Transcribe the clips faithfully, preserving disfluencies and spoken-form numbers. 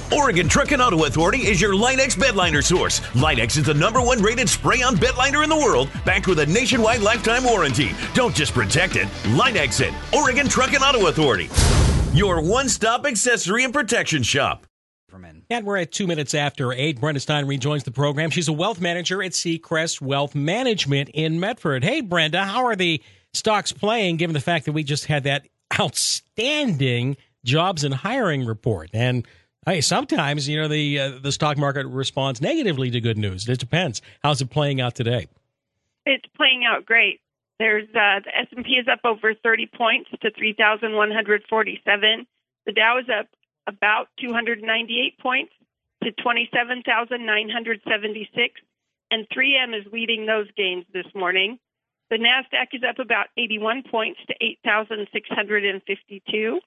Oregon Truck and Auto Authority is your Line-X bedliner source. Line-X is the number one rated spray-on bedliner in the world, backed with a nationwide lifetime warranty. Don't just protect it, Line-X it. Oregon Truck and Auto Authority, your one-stop accessory and protection shop. And we're at two minutes after eight. Brenda Stein rejoins the program. She's a wealth manager at Seacrest Wealth Management in Medford. Hey, Brenda, how are the stocks playing, given the fact that we just had that outstanding jobs and hiring report? And hey, sometimes, you know, the uh, the stock market responds negatively to good news. It depends. How's it playing out today? It's playing out great. There's uh, the S and P is up over thirty points to three thousand one hundred forty-seven. The Dow is up about two hundred ninety-eight points to twenty-seven thousand nine hundred seventy-six. And three M is leading those gains this morning. The NASDAQ is up about eighty-one points to eight thousand six hundred fifty-two.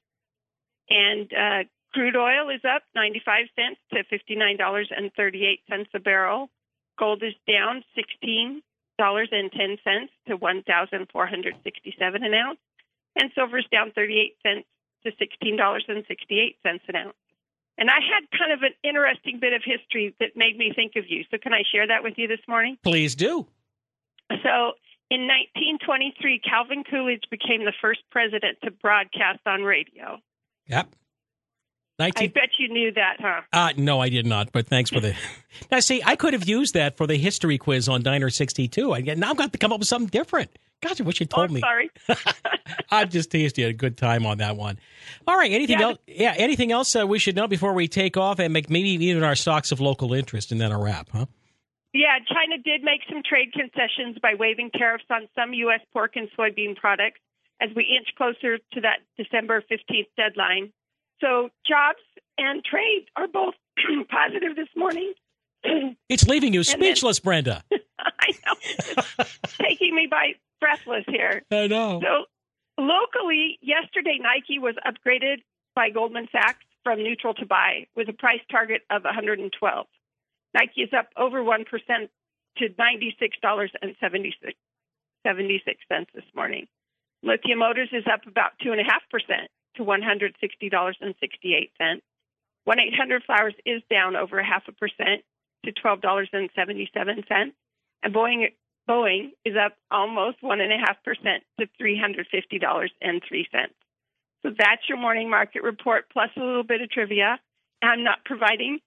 And uh, crude oil is up ninety-five cents to fifty-nine dollars and thirty-eight cents a barrel. Gold is down sixteen dollars and ten cents to one thousand four hundred sixty-seven an ounce. And silver is down thirty-eight cents to sixteen dollars and sixty-eight cents an ounce. And I had kind of an interesting bit of history that made me think of you. So can I share that with you this morning? Please do. So in nineteen twenty-three, Calvin Coolidge became the first president to broadcast on radio. Yep. nineteen I bet you knew that, huh? Uh, no, I did not, but thanks for the... Now, see, I could have used that for the history quiz on Diner sixty-two. I, now I've got to come up with something different. God, I wish you told oh, me. sorry. I just teased you. A good time on that one. All right, anything yeah, else? Yeah, anything else uh, we should know before we take off and make maybe even our stocks of local interest, and then a wrap, huh? Yeah, China did make some trade concessions by waiving tariffs on some U S pork and soybean products as we inch closer to that December fifteenth deadline. So jobs and trade are both positive this morning. It's leaving you speechless, then, Brenda. I know. It's taking me by breathless here. I know. So locally, yesterday, Nike was upgraded by Goldman Sachs from neutral to buy with a price target of one hundred twelve. Nike is up over one percent to ninety-six dollars and seventy-six cents this morning. Lithium Motors is up about two point five percent to one hundred sixty dollars and sixty-eight cents. one eight hundred Flowers is down over a half a percent to twelve dollars and seventy-seven cents. And Boeing Boeing is up almost one point five percent to three hundred fifty dollars and three cents. So that's your morning market report, plus a little bit of trivia. I'm not providing,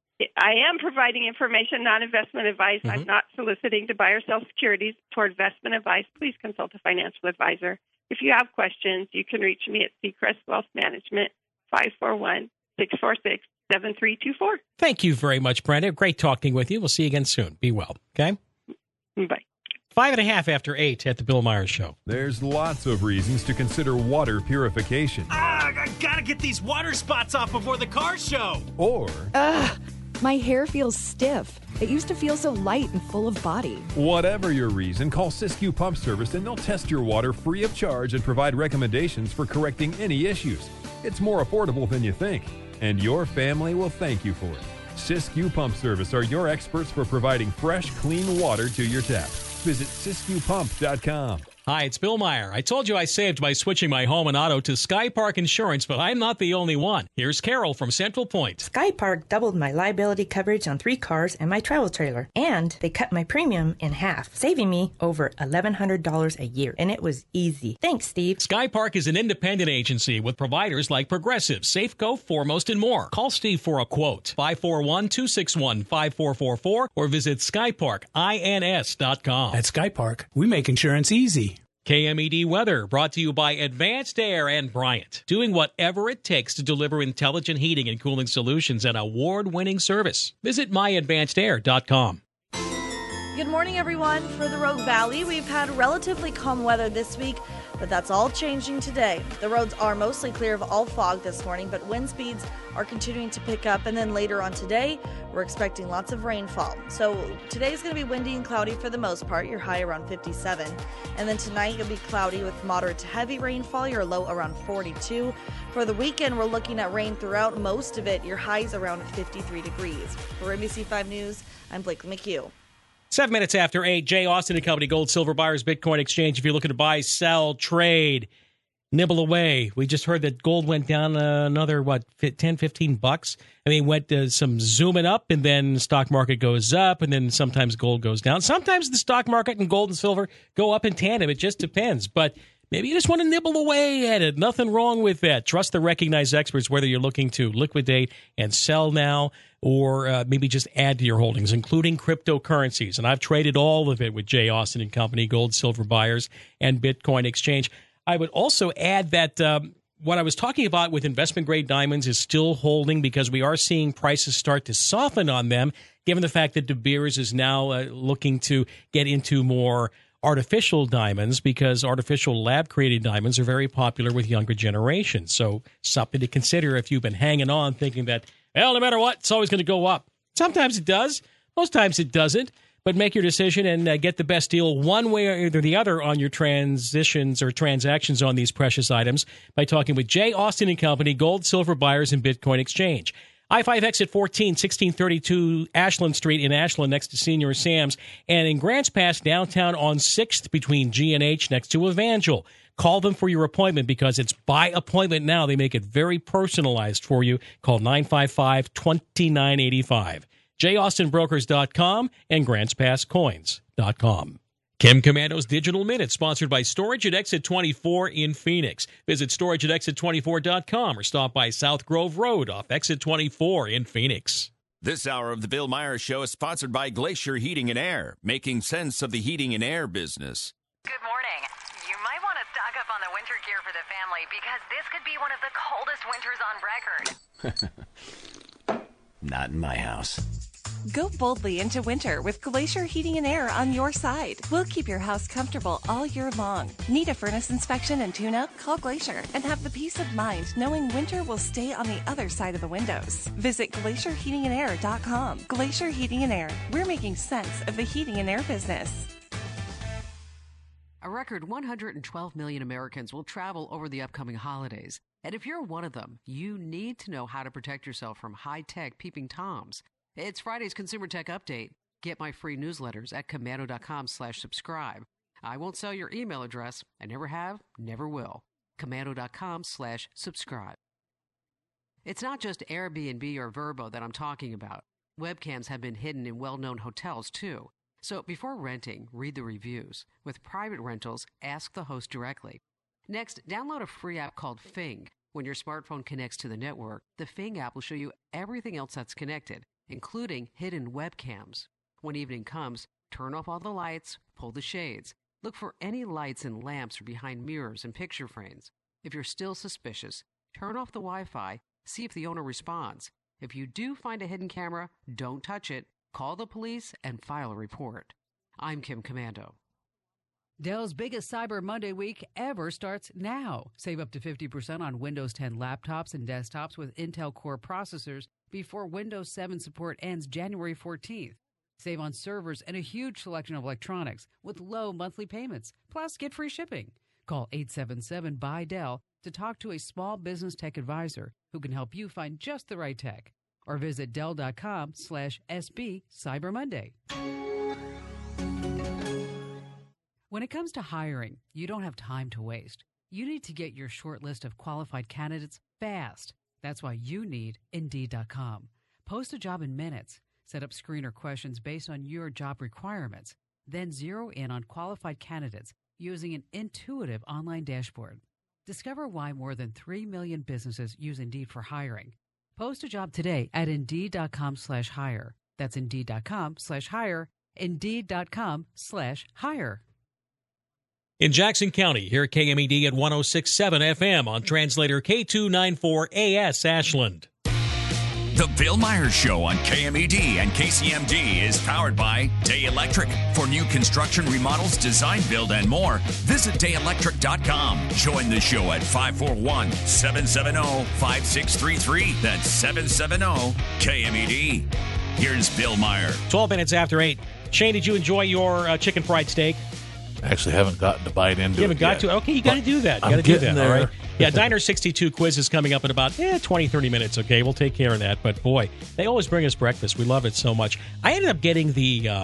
I am providing information, not investment advice. Mm-hmm. I'm not soliciting to buy or sell securities. For investment advice, please consult a financial advisor. If you have questions, you can reach me at Seacrest Wealth Management, five four one, six four six, seven three two four. Thank you very much, Brenda. Great talking with you. We'll see you again soon. Be well, okay? Bye. Five and a half after eight at the Bill Myers Show. There's lots of reasons to consider water purification. Ah, I gotta get these water spots off before the car show. Or... Ugh, my hair feels stiff. It used to feel so light and full of body. Whatever your reason, call Siskiyou Pump Service and they'll test your water free of charge and provide recommendations for correcting any issues. It's more affordable than you think, and your family will thank you for it. Siskiyou Pump Service are your experts for providing fresh, clean water to your tap. Visit Siskiyou Pump dot com. Hi, it's Bill Meyer. I told you I saved by switching my home and auto to Sky Park Insurance, but I'm not the only one. Here's Carol from Central Point. Sky Park doubled my liability coverage on three cars and my travel trailer, and they cut my premium in half, saving me over eleven hundred dollars a year, and it was easy. Thanks, Steve. Sky Park is an independent agency with providers like Progressive, Safeco, Foremost, and more. Call Steve for a quote, five four one, two six one, five four four four, or visit sky park ins dot com. At Sky Park, we make insurance easy. K M E D Weather, brought to you by Advanced Air and Bryant, doing whatever it takes to deliver intelligent heating and cooling solutions and award-winning service. Visit my advanced air dot com. Good morning, everyone. For the Rogue Valley, we've had relatively calm weather this week, but that's all changing today. The roads are mostly clear of all fog this morning, but wind speeds are continuing to pick up, and then later on today, we're expecting lots of rainfall. So today's going to be windy and cloudy for the most part, your high around fifty-seven. And then tonight, it'll be cloudy with moderate to heavy rainfall, your low around forty-two. For the weekend, we're looking at rain throughout most of it, your highs around fifty-three degrees. For N B C five News, I'm Blake McHugh. Seven minutes after eight, Jay Austin and Company, Gold, Silver Buyers, Bitcoin Exchange. If you're looking to buy, sell, trade, nibble away. We just heard that gold went down uh, another, what, ten, fifteen bucks? I mean, went uh, some zooming up, and then the stock market goes up, and then sometimes gold goes down. Sometimes the stock market and gold and silver go up in tandem. It just depends. But maybe you just want to nibble away at it. Nothing wrong with that. Trust the recognized experts, whether you're looking to liquidate and sell now or uh, maybe just add to your holdings, including cryptocurrencies. And I've traded all of it with Jay Austin and Company, gold, silver buyers, and Bitcoin exchange. I would also add that um, what I was talking about with investment-grade diamonds is still holding because we are seeing prices start to soften on them, given the fact that De Beers is now uh, looking to get into more artificial diamonds because artificial lab-created diamonds are very popular with younger generations. So something to consider if you've been hanging on thinking that, well, no matter what, it's always going to go up. Sometimes it does. Most times it doesn't. But make your decision and uh, get the best deal one way or the other on your transitions or transactions on these precious items by talking with Jay Austin and Company, gold, silver buyers, and Bitcoin exchange. I five exit fourteen, sixteen thirty-two Ashland Street in Ashland next to Senior Sam's, and in Grants Pass downtown on sixth between G and H next to Evangel. Call them for your appointment because it's by appointment now. They make it very personalized for you. Call nine five five, two nine eight five. J Austin Brokers dot com and Grants Pass Coins dot com. Kim Commando's Digital Minute, sponsored by Storage at Exit twenty-four in Phoenix. Visit storage at exit twenty-four dot com or stop by South Grove Road off Exit twenty-four in Phoenix. This hour of the Bill Myers Show is sponsored by Glacier Heating and Air, making sense of the heating and air business. Good morning. You might want to stock up on the winter gear for the family because this could be one of the coldest winters on record. Not in my house. Go boldly into winter with Glacier Heating and Air on your side. We'll keep your house comfortable all year long. Need a furnace inspection and tune-up? Call Glacier and have the peace of mind knowing winter will stay on the other side of the windows. Visit glacier heating and air dot com. Glacier Heating and Air. We're making sense of the heating and air business. A record one hundred twelve million Americans will travel over the upcoming holidays. And if you're one of them, you need to know how to protect yourself from high-tech peeping Toms. It's Friday's Consumer Tech Update. Get my free newsletters at commando dot com slash subscribe. I won't sell your email address. I never have, never will. commando dot com slash subscribe. It's not just Airbnb or Vrbo that I'm talking about. Webcams have been hidden in well-known hotels, too. So before renting, read the reviews. With private rentals, ask the host directly. Next, download a free app called Fing. When your smartphone connects to the network, the Fing app will show you everything else that's connected, including hidden webcams. When evening comes, turn off all the lights, pull the shades. Look for any lights and lamps behind mirrors and picture frames. If you're still suspicious, turn off the Wi-Fi, see if the owner responds. If you do find a hidden camera, don't touch it. Call the police and file a report. I'm Kim Commando. Dell's biggest Cyber Monday week ever starts now. Save up to fifty percent on Windows ten laptops and desktops with Intel Core processors before Windows seven support ends January fourteenth. Save on servers and a huge selection of electronics with low monthly payments. Plus, get free shipping. Call eight seven seven, B Y, D E L L to talk to a small business tech advisor who can help you find just the right tech. Or visit Dell dot com slash S B Cyber Monday. When it comes to hiring, you don't have time to waste. You need to get your short list of qualified candidates fast. That's why you need Indeed dot com. Post a job in minutes. Set up screener questions based on your job requirements. Then zero in on qualified candidates using an intuitive online dashboard. Discover why more than three million businesses use Indeed for hiring. Post a job today at Indeed dot com slash hire. That's Indeed dot com slash hire. Indeed dot com slash hire. In Jackson County, here at K M E D at one oh six point seven F M on translator K two ninety-four A S Ashland. The Bill Myers Show on K M E D and K C M D is powered by Day Electric. For new construction, remodels, design, build, and more, visit day electric dot com. Join the show at five four one, seven seven zero, five six three three. That's seven seven zero K M E D. Here's Bill Myers. twelve minutes after eight. Shane, did you enjoy your uh, chicken fried steak? Actually, haven't gotten to bite into it. You haven't got yet. to? Okay, you got to do that. You I'm got to do getting that, there. all right? Yeah, Diner sixty-two quiz is coming up in about eh, twenty, thirty minutes, okay? We'll take care of that. But, boy, they always bring us breakfast. We love it so much. I ended up getting the uh,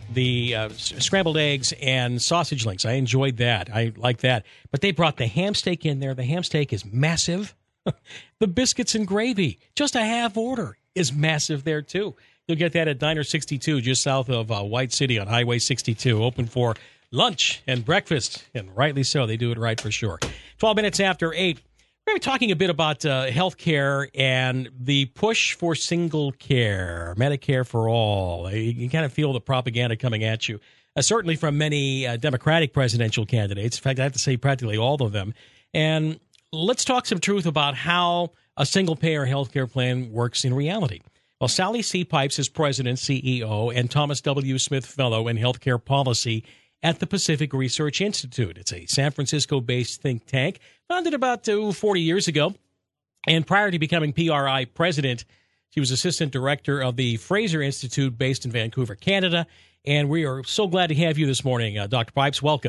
the uh, s- scrambled eggs and sausage links. I enjoyed that. I like that. But they brought the ham steak in there. The ham steak is massive. The biscuits and gravy, just a half order, is massive there, too. You'll get that at Diner sixty-two, just south of uh, White City on Highway sixty-two, open for lunch and breakfast, and rightly so. They do it right for sure. twelve minutes after eight. We're going to be talking a bit about uh, health care and the push for single care, Medicare for all. You, you kind of feel the propaganda coming at you, uh, certainly from many uh, Democratic presidential candidates. In fact, I have to say practically all of them. And let's talk some truth about how a single-payer health care plan works in reality. Well, Sally C. Pipes is president, C E O, and Thomas W. Smith Fellow in Healthcare Policy at the Pacific Research Institute. It's a San Francisco-based think tank founded about uh, forty years ago. And prior to becoming P R I president, she was assistant director of the Fraser Institute based in Vancouver, Canada. And we are so glad to have you this morning, uh, Doctor Pipes. Welcome.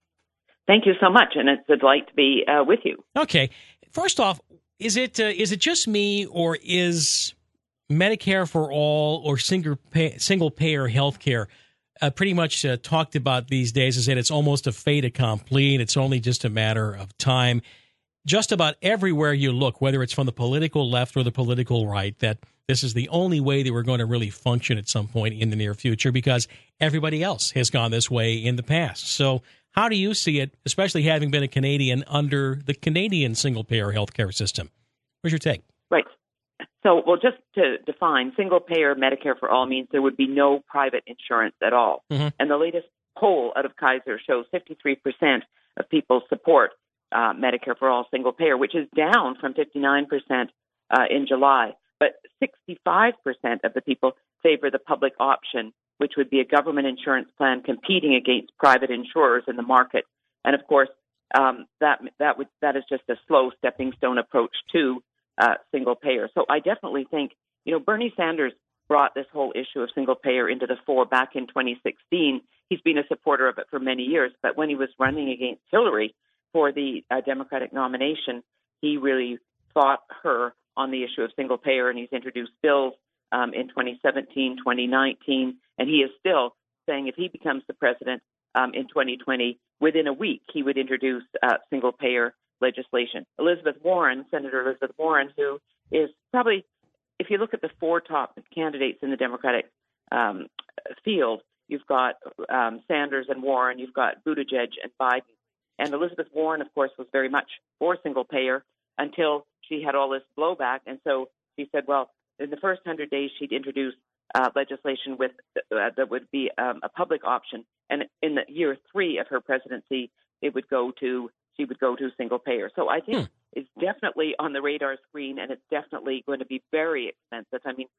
Thank you so much, and it's a delight to be uh, with you. Okay. First off, is it uh, is it just me, or is Medicare for all or single pay, single payer health care uh, pretty much uh, talked about these days is that it's almost a fait accompli, and it's only just a matter of time? Just about everywhere you look, whether it's from the political left or the political right, that this is the only way that we're going to really function at some point in the near future, because everybody else has gone this way in the past. So how do you see it, especially having been a Canadian under the Canadian single-payer healthcare system? Where's your take? Right. So, well, just to define, single-payer Medicare for all means there would be no private insurance at all. Mm-hmm. And the latest poll out of Kaiser shows fifty-three percent of people support uh, Medicare for all single-payer, which is down from fifty-nine percent uh, in July. But sixty-five percent of the people favor the public option, which would be a government insurance plan competing against private insurers in the market. And of course, um, that that would that is just a slow stepping stone approach to uh, single payer. So I definitely think, you know, Bernie Sanders brought this whole issue of single payer into the fore back in twenty sixteen. He's been a supporter of it for many years, but when he was running against Hillary for the uh, Democratic nomination, he really fought her on the issue of single payer, and he's introduced bills um, in twenty seventeen, twenty nineteen, and he is still saying if he becomes the president um, in twenty twenty, within a week he would introduce uh, single payer legislation. Elizabeth Warren, Senator Elizabeth Warren, who is probably, if you look at the four top candidates in the Democratic um, field, you've got um, Sanders and Warren, you've got Buttigieg and Biden. And Elizabeth Warren, of course, was very much for single payer until she had all this blowback. And so she said, well, in the first hundred days, she'd introduce uh, legislation with uh, that would be um, a public option. And in the year three of her presidency, it would go to she would go to single payer. So I think hmm. it's definitely on the radar screen, and it's definitely going to be very expensive. I mean,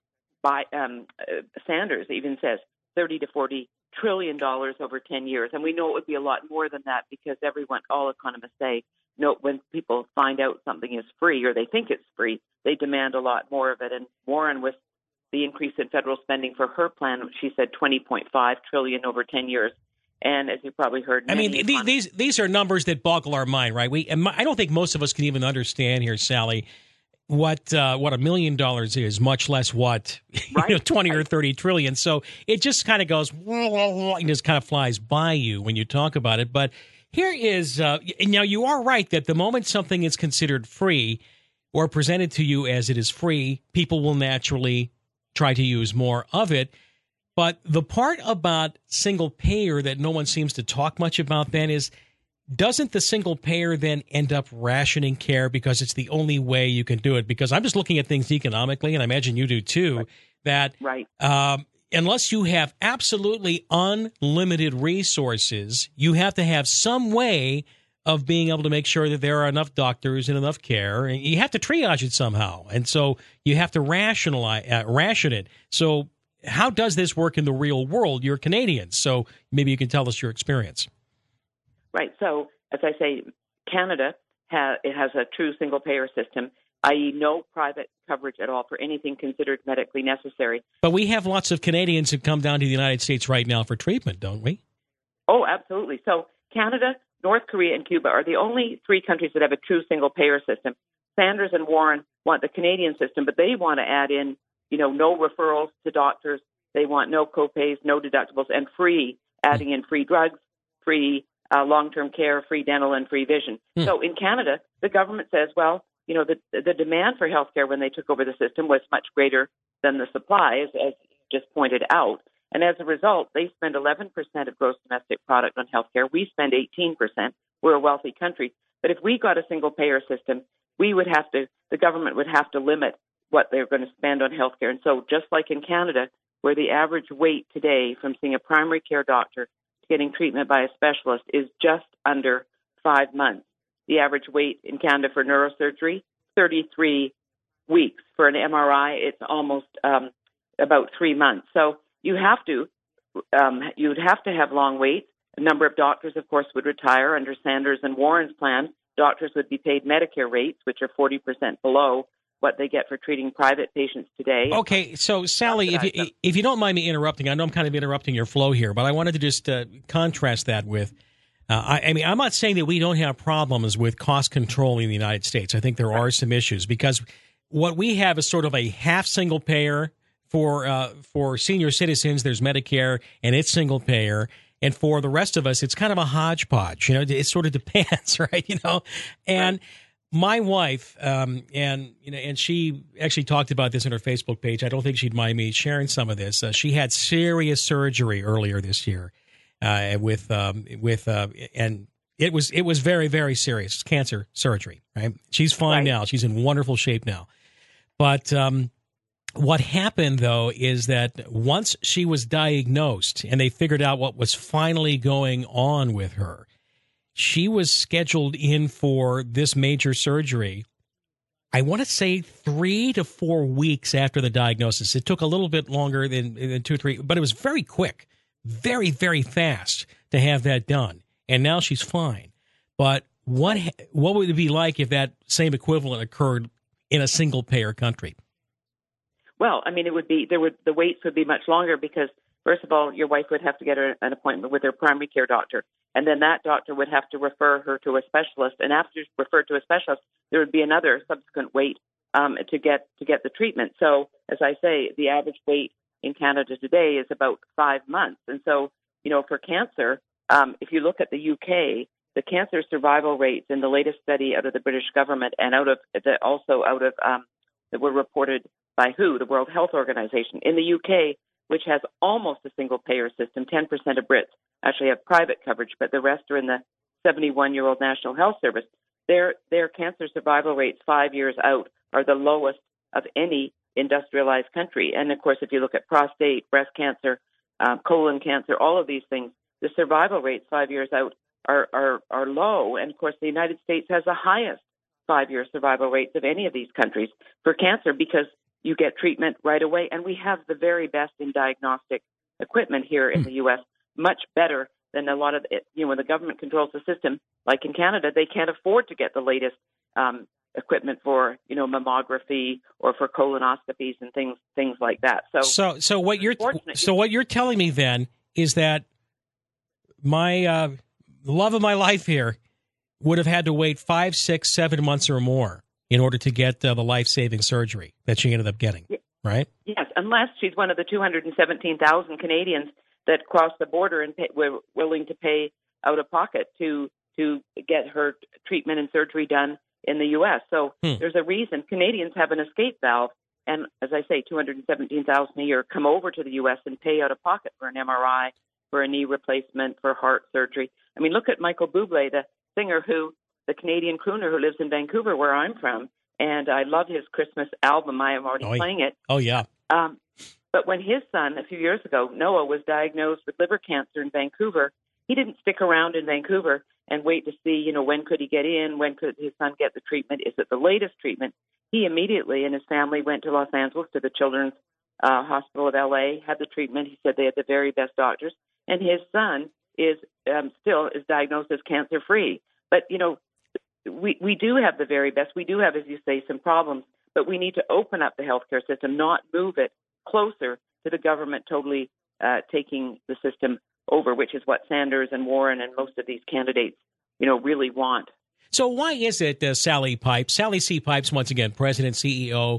by um, uh, Sanders even says thirty to forty trillion dollars over ten years, and we know it would be a lot more than that because everyone, all economists say, no, when people find out something is free or they think it's free, they demand a lot more of it. And Warren, with the increase in federal spending for her plan, she said twenty point five trillion dollars over ten years. And as you probably heard, I mean, these, these these are numbers that boggle our mind, right? We I don't think most of us can even understand here, Sally, what uh, what a million dollars is, much less what right. you know, twenty or thirty trillion. So it just kind of goes and just kind of flies by you when you talk about it. But here is uh, now you are right that the moment something is considered free or presented to you as it is free, people will naturally try to use more of it. But the part about single payer that no one seems to talk much about then is, doesn't the single payer then end up rationing care because it's the only way you can do it? Because I'm just looking at things economically, and I imagine you do too, right. that right. Um, unless you have absolutely unlimited resources, you have to have some way of being able to make sure that there are enough doctors and enough care, and you have to triage it somehow. And so you have to rationalize, uh, ration it. So how does this work in the real world? You're Canadian, so maybe you can tell us your experience. Right. So, as I say, Canada ha- it has a true single-payer system, that is no private coverage at all for anything considered medically necessary. But we have lots of Canadians who come down to the United States right now for treatment, don't we? Oh, absolutely. So Canada, North Korea, and Cuba are the only three countries that have a true single-payer system. Sanders and Warren want the Canadian system, but they want to add in, you know, no referrals to doctors. They want no copays, no deductibles, and free, adding in free drugs, free uh, long-term care, free dental, and free vision. Mm. So in Canada, the government says, well, you know, the, the demand for healthcare when they took over the system was much greater than the supply, as, as you just pointed out. And as a result, they spend eleven percent of gross domestic product on healthcare. We spend eighteen percent. We're a wealthy country. But if we got a single-payer system, we would have to, the government would have to limit what they're going to spend on healthcare. And so just like in Canada, where the average wait today from seeing a primary care doctor to getting treatment by a specialist is just under five months. The average wait in Canada for neurosurgery, thirty-three weeks. For an M R I, it's almost um, about three months. So you have to, um, you would have to have long waits. A number of doctors, of course, would retire under Sanders and Warren's plan. Doctors would be paid Medicare rates, which are forty percent below what they get for treating private patients today. Okay, so Sally, if you, if you don't mind me interrupting, I know I'm kind of interrupting your flow here, but I wanted to just uh, contrast that with, uh, I, I mean, I'm not saying that we don't have problems with cost control in the United States. I think there are some issues because what we have is sort of a half single payer for uh, for senior citizens. There's Medicare, and it's single payer. And for the rest of us, it's kind of a hodgepodge. You know, it sort of depends, right? You know, and my wife, um, and you know, and she actually talked about this on her Facebook page. I don't think she'd mind me sharing some of this. Uh, she had serious surgery earlier this year, uh, with um, with uh, and it was it was very very serious cancer surgery. Right? She's fine right. now. She's in wonderful shape now. But um, what happened, though, is that once she was diagnosed and they figured out what was finally going on with her, she was scheduled in for this major surgery, I want to say three to four weeks after the diagnosis. It took a little bit longer than, than two, three, but it was very quick, very, very fast to have that done. And now she's fine. But what what would it be like if that same equivalent occurred in a single-payer country? Well, I mean, it would be there would the waits would be much longer because, first of all, your wife would have to get her, an appointment with her primary care doctor, and then that doctor would have to refer her to a specialist. And after she's referred to a specialist, there would be another subsequent wait um, to get to get the treatment. So, as I say, the average wait in Canada today is about five months. And so, you know, for cancer, um, if you look at the U K, the cancer survival rates in the latest study out of the British government and out of the, also out of um, that were reported by W H O, the World Health Organization. In the U K, which has almost a single-payer system, ten percent of Brits actually have private coverage, but the rest are in the seventy-one-year-old National Health Service. Their their cancer survival rates five years out are the lowest of any industrialized country. And, of course, if you look at prostate, breast cancer, um, colon cancer, all of these things, the survival rates five years out are, are, are low. And, of course, the United States has the highest five-year survival rates of any of these countries for cancer because you get treatment right away. And we have the very best in diagnostic equipment here in the U S, much better than a lot of, it. You know, when the government controls the system, like in Canada, they can't afford to get the latest um, equipment for, you know, mammography or for colonoscopies and things things like that. So, so, so what you're so what you're telling me then is that my uh, love of my life here would have had to wait five, six, seven months or more in order to get uh, the life-saving surgery that she ended up getting, right? Yes, unless she's one of the two hundred seventeen thousand Canadians that crossed the border and pay, were willing to pay out of pocket to to get her treatment and surgery done in the U S. So hmm. there's a reason Canadians have an escape valve, and as I say, two hundred seventeen thousand a year come over to the U S and pay out of pocket for an M R I, for a knee replacement, for heart surgery. I mean, look at Michael Bublé, the singer who, the Canadian crooner who lives in Vancouver, where I'm from, and I love his Christmas album. I am already oh, playing it. Oh, yeah. Um, but when his son, a few years ago, Noah, was diagnosed with liver cancer in Vancouver, he didn't stick around in Vancouver and wait to see, you know, when could he get in, when could his son get the treatment, is it the latest treatment? He immediately and his family went to Los Angeles to the Children's uh, Hospital of L A, had the treatment. He said they had the very best doctors, and his son is um, still is diagnosed as cancer-free. But, you know, we, we do have the very best. We do have, as you say, some problems, but we need to open up the healthcare system, not move it closer to the government totally uh, taking the system over, which is what Sanders and Warren and most of these candidates, you know, really want. So why is it, uh, Sally Pipes, Sally C. Pipes, once again, President, C E O,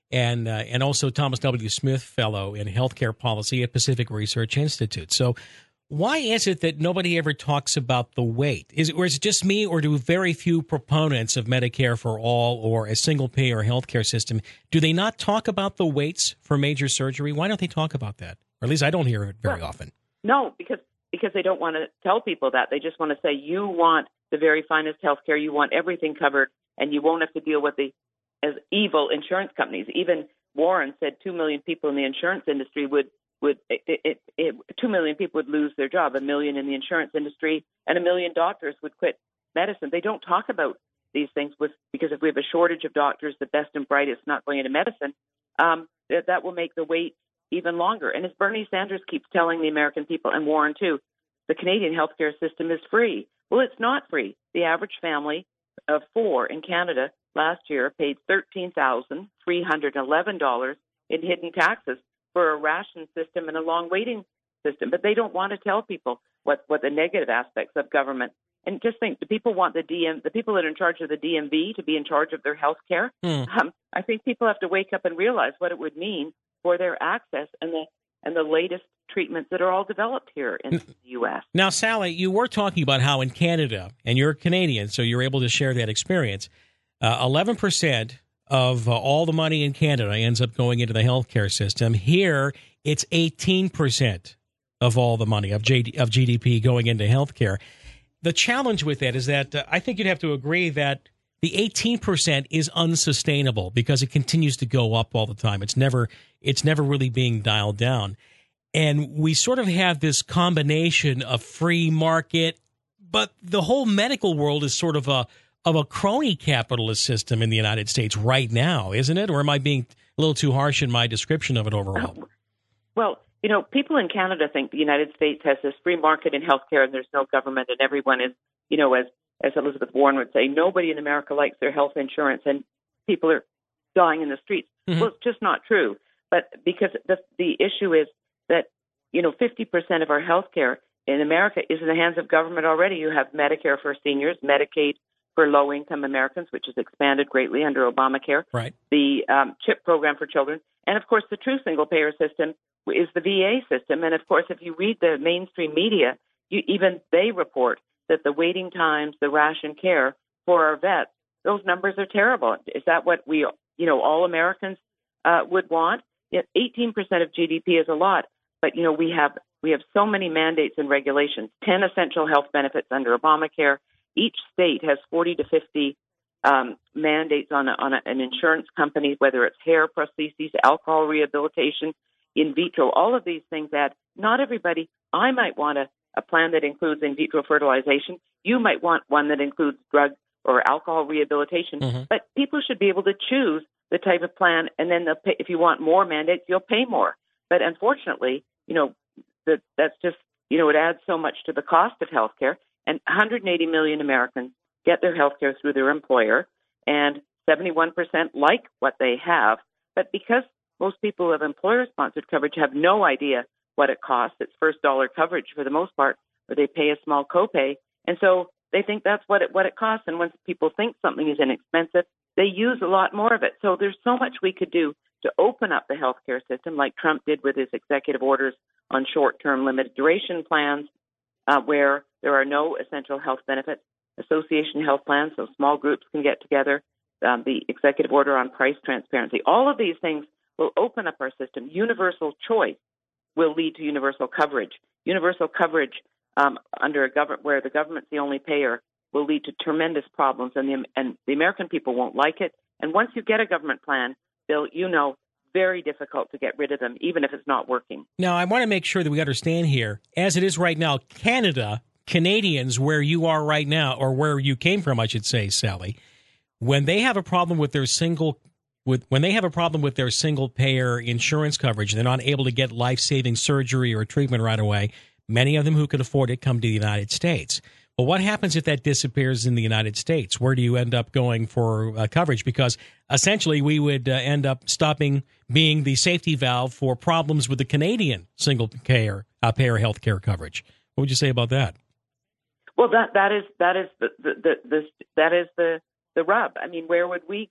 and uh, and also Thomas W. Smith Fellow in Healthcare Policy at Pacific Research Institute. So why is it that nobody ever talks about the wait? Is it, or is it just me, or do very few proponents of Medicare for All or a single-payer healthcare system, do they not talk about the waits for major surgery? Why don't they talk about that? Or at least I don't hear it very well, often. No, because because they don't want to tell people that. They just want to say, you want the very finest health care, you want everything covered, and you won't have to deal with the as evil insurance companies. Even Warren said two million people in the insurance industry would, would it, it, it, two million people would lose their job, a million in the insurance industry, and a million doctors would quit medicine. They don't talk about these things with because if we have a shortage of doctors, the best and brightest not going into medicine, um, that, that will make the wait even longer. And as Bernie Sanders keeps telling the American people, and Warren too, the Canadian healthcare system is free. Well, it's not free. The average family of four in Canada last year paid thirteen thousand three hundred eleven dollars in hidden taxes for a ration system and a long waiting system. But they don't want to tell people what, what the negative aspects of government. And just think, the people want the D M, the people that are in charge of the D M V to be in charge of their health care. Hmm. Um, I think people have to wake up and realize what it would mean for their access and the and the latest treatments that are all developed here in the U S. Now, Sally, you were talking about how in Canada, and you're Canadian, so you're able to share that experience, uh, eleven percent of uh, all the money in Canada ends up going into the healthcare system. Here, it's eighteen percent of all the money of, J D, of G D P going into healthcare. The challenge with that is that uh, I think you'd have to agree that the eighteen percent is unsustainable because it continues to go up all the time. It's never it's never really being dialed down. And we sort of have this combination of free market, but the whole medical world is sort of a of a crony capitalist system in the United States right now, isn't it? Or am I being a little too harsh in my description of it overall? Well, you know, people in Canada think the United States has this free market in healthcare and there's no government and everyone is, you know, as as Elizabeth Warren would say, nobody in America likes their health insurance and people are dying in the streets. Mm-hmm. Well, it's just not true. But because the the issue is that, you know, fifty percent of our health care in America is in the hands of government already. You have Medicare for seniors, Medicaid for low-income Americans, which has expanded greatly under Obamacare, right. the um, CHIP program for children, and, of course, the true single-payer system is the V A system. And, of course, if you read the mainstream media, you, even they report that the waiting times, the ration care for our vets, those numbers are terrible. Is that what we, you know, all Americans uh, would want? eighteen percent of G D P is a lot, but, you know, we have we have so many mandates and regulations, ten essential health benefits under Obamacare. Each state has forty to fifty um, mandates on, a, on a, an insurance company, whether it's hair prostheses, alcohol rehabilitation, in vitro, all of these things that not everybody, I might want a, a plan that includes in vitro fertilization. You might want one that includes drug or alcohol rehabilitation, mm-hmm. but people should be able to choose the type of plan, and then they'll pay, if you want more mandates, you'll pay more. But unfortunately, you know, that that's just, you know, it adds so much to the cost of healthcare. And one hundred eighty million Americans get their health care through their employer, and seventy-one percent like what they have. But because most people who have employer-sponsored coverage have no idea what it costs, it's first dollar coverage for the most part, or they pay a small copay. And so they think that's what it, what it costs. And once people think something is inexpensive, they use a lot more of it. So there's so much we could do to open up the healthcare system, like Trump did with his executive orders on short-term limited duration plans, uh, where there are no essential health benefits, association health plans, so small groups can get together, um, the executive order on price transparency. All of these things will open up our system. Universal choice will lead to universal coverage. Universal coverage um, under a government where the government's the only payer will lead to tremendous problems, and the, and the American people won't like it. And once you get a government plan, Bill, you know, very difficult to get rid of them, even if it's not working. Now, I want to make sure that we understand here, as it is right now, Canada, Canadians, where you are right now, or where you came from, I should say, Sally, when they have a problem with their single with when they have a problem with their single payer insurance coverage, they're not able to get life-saving surgery or treatment right away. Many of them who can afford it come to the United States. But what happens if that disappears in the United States? Where do you end up going for uh, coverage? Because essentially we would uh, end up stopping being the safety valve for problems with the Canadian single payer uh, payer health care coverage. What would you say about that? Well, that that is that is the, the, the, the that is the the rub. I mean, where would we go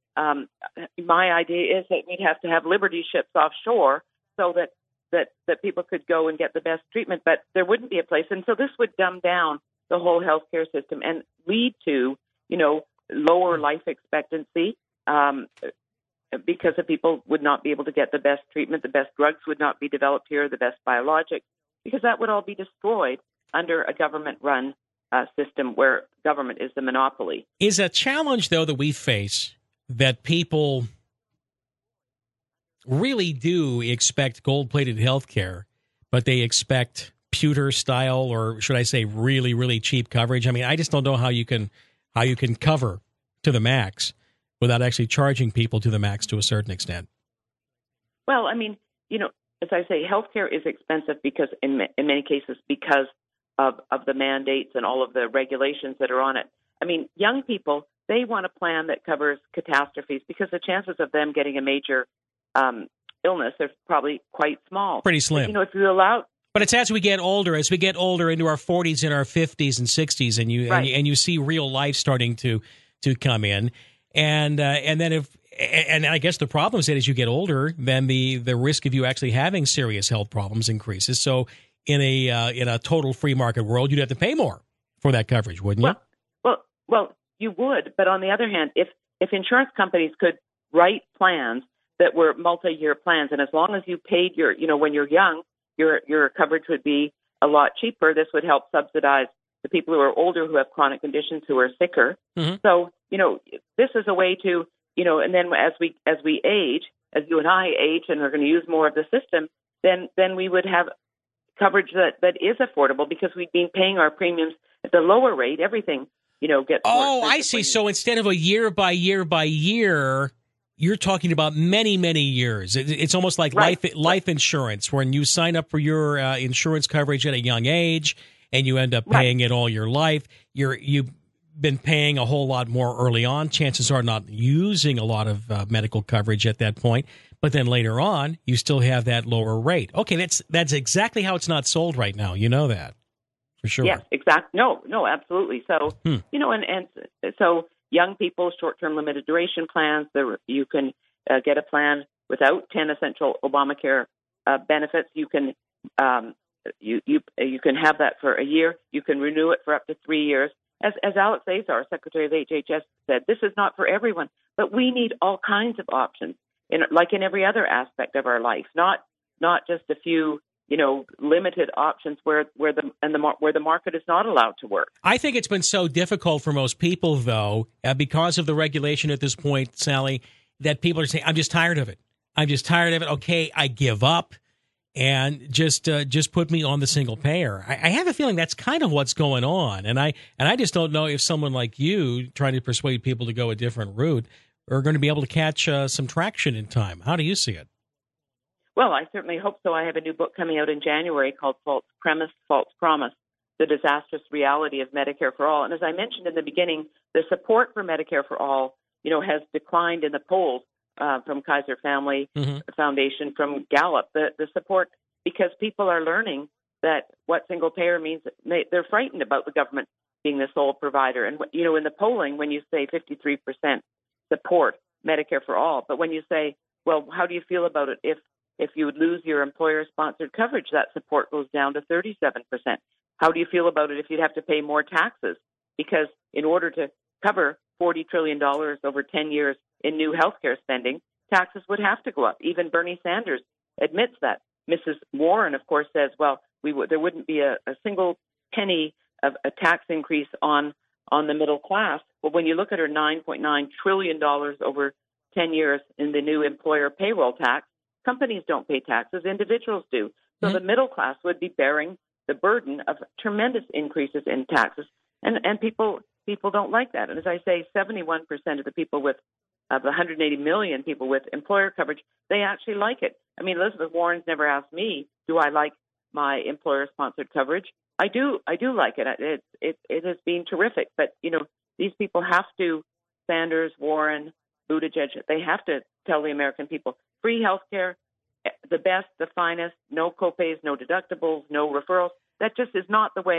um, my idea is that we'd have to have Liberty ships offshore so that, that, that people could go and get the best treatment, but there wouldn't be a place. And so this would dumb down the whole healthcare system and lead to, you know, lower life expectancy, um, because the people would not be able to get the best treatment, the best drugs would not be developed here, the best biologics, because that would all be destroyed under a government-run uh, system where government is the monopoly. Is a challenge, though, that we face that people really do expect gold-plated health care, but they expect pewter-style, or should I say really, really cheap coverage? I mean, I just don't know how you can how you can cover to the max without actually charging people to the max to a certain extent. Well, I mean, you know, as I say, healthcare is expensive because, in in many cases, because of, of the mandates and all of the regulations that are on it. I mean, young people, they want a plan that covers catastrophes because the chances of them getting a major um, illness are probably quite small. Pretty slim. But, you know, if you allow... But it's as we get older, as we get older into our forties and our fifties and sixties, and you, right. and you and you see real life starting to to come in. And uh, and then if and I guess the problem is that as you get older, then the, the risk of you actually having serious health problems increases. So in a uh, in a total free market world, you'd have to pay more for that coverage, wouldn't you? Well, well, well, you would. But on the other hand, if if insurance companies could write plans that were multi-year plans, and as long as you paid your, you know, when you're young, your your coverage would be a lot cheaper. This would help subsidize the people who are older, who have chronic conditions, who are sicker. Mm-hmm. So, you know, this is a way to, you know, and then as we as we age, as you and I age, and we're going to use more of the system, then then we would have coverage that, that is affordable because we've been paying our premiums at the lower rate. Everything, you know, gets Oh, more I see. So instead of a year by year by year, you're talking about many, many years. It, it's almost like right. life life insurance, when you sign up for your uh, insurance coverage at a young age and you end up paying right. it all your life. You're you've been paying a whole lot more early on. Chances are not using a lot of uh, medical coverage at that point. But then later on, you still have that lower rate. Okay, that's that's exactly how it's not sold right now. You know that for sure. Yes, exactly. No, no, absolutely. So hmm. you know, and and so. Young people, short-term limited duration plans. There, you can uh, get a plan without ten essential Obamacare uh, benefits. You can um, you you you can have that for a year. You can renew it for up to three years. As as Alex Azar, Secretary of H H S, said, this is not for everyone, but we need all kinds of options, in like in every other aspect of our life. Not not just a few, you know, limited options where where the and the where the market is not allowed to work. I think it's been so difficult for most people, though, uh, because of the regulation at this point, Sally, that people are saying, "I'm just tired of it. I'm just tired of it. Okay, I give up, and just uh, just put me on the single payer." I, I have a feeling that's kind of what's going on, and I and I just don't know if someone like you trying to persuade people to go a different route are going to be able to catch uh, some traction in time. How do you see it? Well, I certainly hope so. I have a new book coming out in January called False Premise, False Promise, The Disastrous Reality of Medicare for All. And as I mentioned in the beginning, the support for Medicare for All, you know, has declined in the polls uh, from Kaiser Family mm-hmm. Foundation, from Gallup. The, the support, because people are learning that what single payer means, they, they're frightened about the government being the sole provider. And, you know, in the polling, when you say fifty-three percent support Medicare for All, but when you say, well, how do you feel about it if If you would lose your employer-sponsored coverage, that support goes down to thirty-seven percent. How do you feel about it if you'd have to pay more taxes? Because in order to cover forty trillion dollars over ten years in new healthcare spending, taxes would have to go up. Even Bernie Sanders admits that. Missus Warren, of course, says, well, we w- there wouldn't be a, a single penny of a tax increase on, on the middle class. But when you look at her nine point nine trillion dollars over ten years in the new employer payroll tax, companies don't pay taxes, individuals do. So mm-hmm. the middle class would be bearing the burden of tremendous increases in taxes. And and people people don't like that. And as I say, seventy-one percent of the people with, of one hundred eighty million people with employer coverage, they actually like it. I mean, Elizabeth Warren's never asked me, do I like my employer-sponsored coverage? I do. I do like it. It, it. it has been terrific. But, you know, these people have to, Sanders, Warren, Buttigieg, they have to tell the American people, free health care, the best, the finest, no copays, no deductibles, no referrals. That just is not the way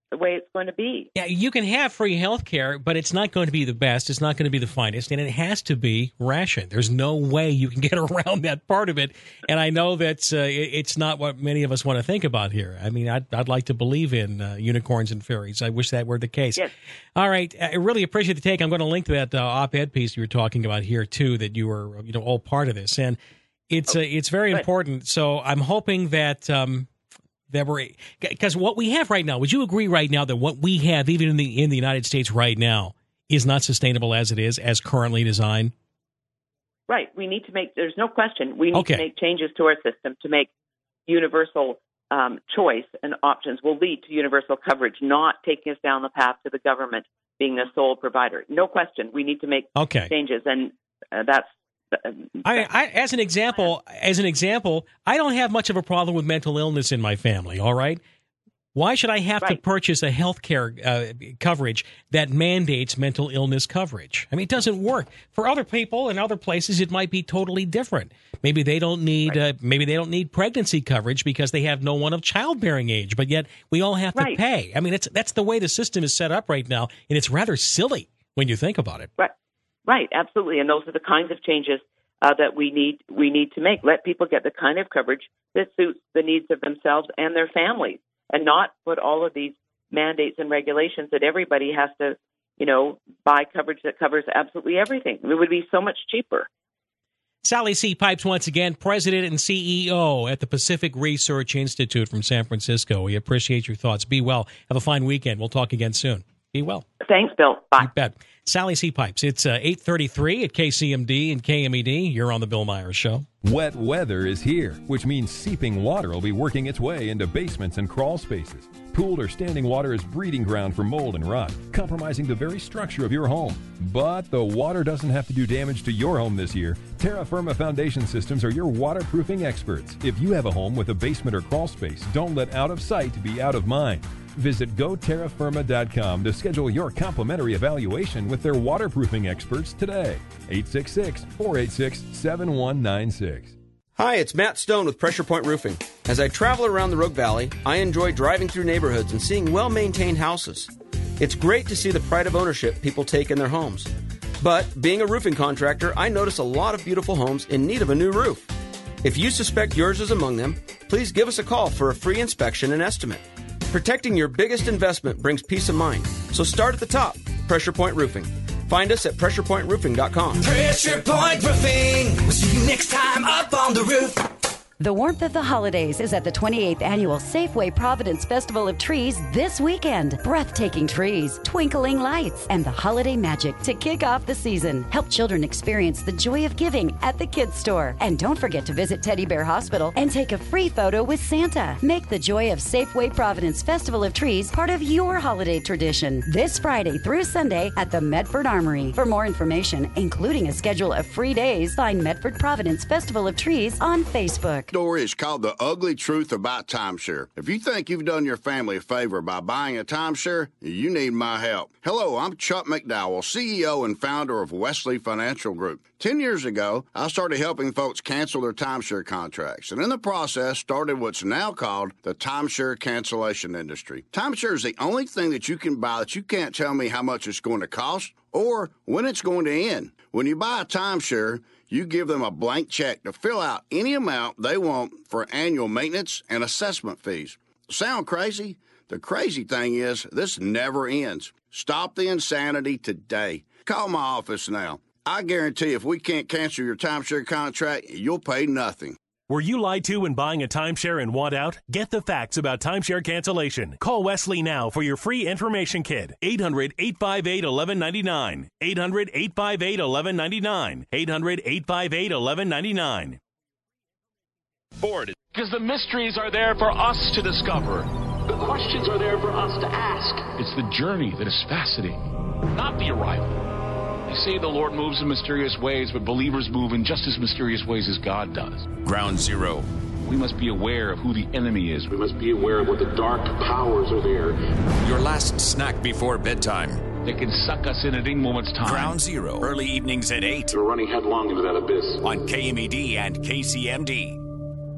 the way it's going to be. Yeah, you can have free health care, but it's not going to be the best. It's not going to be the finest, and it has to be rationed. There's no way you can get around that part of it, and I know that uh, it's not what many of us want to think about here. I mean, I'd, I'd like to believe in uh, unicorns and fairies. I wish that were the case. Yes. All right, I really appreciate the take. I'm going to link to that uh, op-ed piece you were talking about here, too, that you were you know all part of this, and it's, uh, it's very Good. important. So I'm hoping that... Um, That we're because what we have right now. Would you agree right now that what we have, even in the in the United States right now, is not sustainable as it is, as currently designed? Right. We need to make. There's no question. We need Okay. to make changes to our system to make universal um, choice and options will lead to universal coverage, not taking us down the path to the government being the sole provider. No question. We need to make Okay. changes, and uh, that's. I, I, as an example, as an example, I don't have much of a problem with mental illness in my family. All right, why should I have Right. to purchase a health care uh, coverage that mandates mental illness coverage? I mean, it doesn't work. For other people in other places, it might be totally different. Maybe they don't need Right. uh, maybe they don't need pregnancy coverage because they have no one of childbearing age. But yet we all have Right. to pay. I mean, it's that's the way the system is set up right now, and it's rather silly when you think about it. Right. Right. Absolutely. And those are the kinds of changes uh, that we need we need to make. Let people get the kind of coverage that suits the needs of themselves and their families, and not put all of these mandates and regulations that everybody has to, you know, buy coverage that covers absolutely everything. It would be so much cheaper. Sally C. Pipes, once again, President and C E O at the Pacific Research Institute from San Francisco. We appreciate your thoughts. Be well. Have a fine weekend. We'll talk again soon. Be well. Thanks, Bill. Bye. You bet. Sally C. Pipes. It's uh, eight thirty-three at K C M D and K M E D. You're on the Bill Myers Show. Wet weather is here, which means seeping water will be working its way into basements and crawl spaces. Pooled or standing water is breeding ground for mold and rot, compromising the very structure of your home. But the water doesn't have to do damage to your home this year. Terra Firma Foundation Systems are your waterproofing experts. If you have a home with a basement or crawl space, don't let out of sight be out of mind. Visit go terra firma dot com to schedule your complimentary evaluation with their waterproofing experts today. eight six six, four eight six, seven one nine six. Hi, it's Matt Stone with Pressure Point Roofing. As I travel around the Rogue Valley, I enjoy driving through neighborhoods and seeing well-maintained houses. It's great to see the pride of ownership people take in their homes. But being a roofing contractor, I notice a lot of beautiful homes in need of a new roof. If you suspect yours is among them, please give us a call for a free inspection and estimate. Protecting your biggest investment brings peace of mind. So start at the top, Pressure Point Roofing. Find us at pressure point roofing dot com. Pressure Point Roofing. We'll see you next time up on the roof. The warmth of the holidays is at the twenty-eighth Annual Safeway Providence Festival of Trees this weekend. Breathtaking trees, twinkling lights, and the holiday magic to kick off the season. Help children experience the joy of giving at the Kids Store. And don't forget to visit Teddy Bear Hospital and take a free photo with Santa. Make the joy of Safeway Providence Festival of Trees part of your holiday tradition this Friday through Sunday at the Medford Armory. For more information, including a schedule of free days, find Medford Providence Festival of Trees on Facebook. Story is called The Ugly Truth About Timeshare. If you think you've done your family a favor by buying a timeshare, you need my help. Hello, I'm Chuck McDowell, C E O and founder of Wesley Financial Group. Ten years ago, I started helping folks cancel their timeshare contracts, and in the process started what's now called the timeshare cancellation industry. Timeshare is the only thing that you can buy that you can't tell me how much it's going to cost or when it's going to end. When you buy a timeshare, you give them a blank check to fill out any amount they want for annual maintenance and assessment fees. Sound crazy? The crazy thing is, this never ends. Stop the insanity today. Call my office now. I guarantee if we can't cancel your timeshare contract, you'll pay nothing. Were you lied to when buying a timeshare and want out? Get the facts about timeshare cancellation. Call Wesley now for your free information kit. eight hundred, eight five eight, one one nine nine. eight hundred, eight five eight, one one nine nine. eight hundred, eight five eight, one one nine nine. Bored. Because the mysteries are there for us to discover. The questions are there for us to ask. It's the journey that is fascinating, not the arrival. They say the Lord moves in mysterious ways, but believers move in just as mysterious ways as God does. Ground Zero. We must be aware of who the enemy is. We must be aware of what the dark powers are there. Your last snack before bedtime. They can suck us in at any moment's time. Ground Zero. Early evenings at eight. We're running headlong into that abyss. On K M E D and K C M D.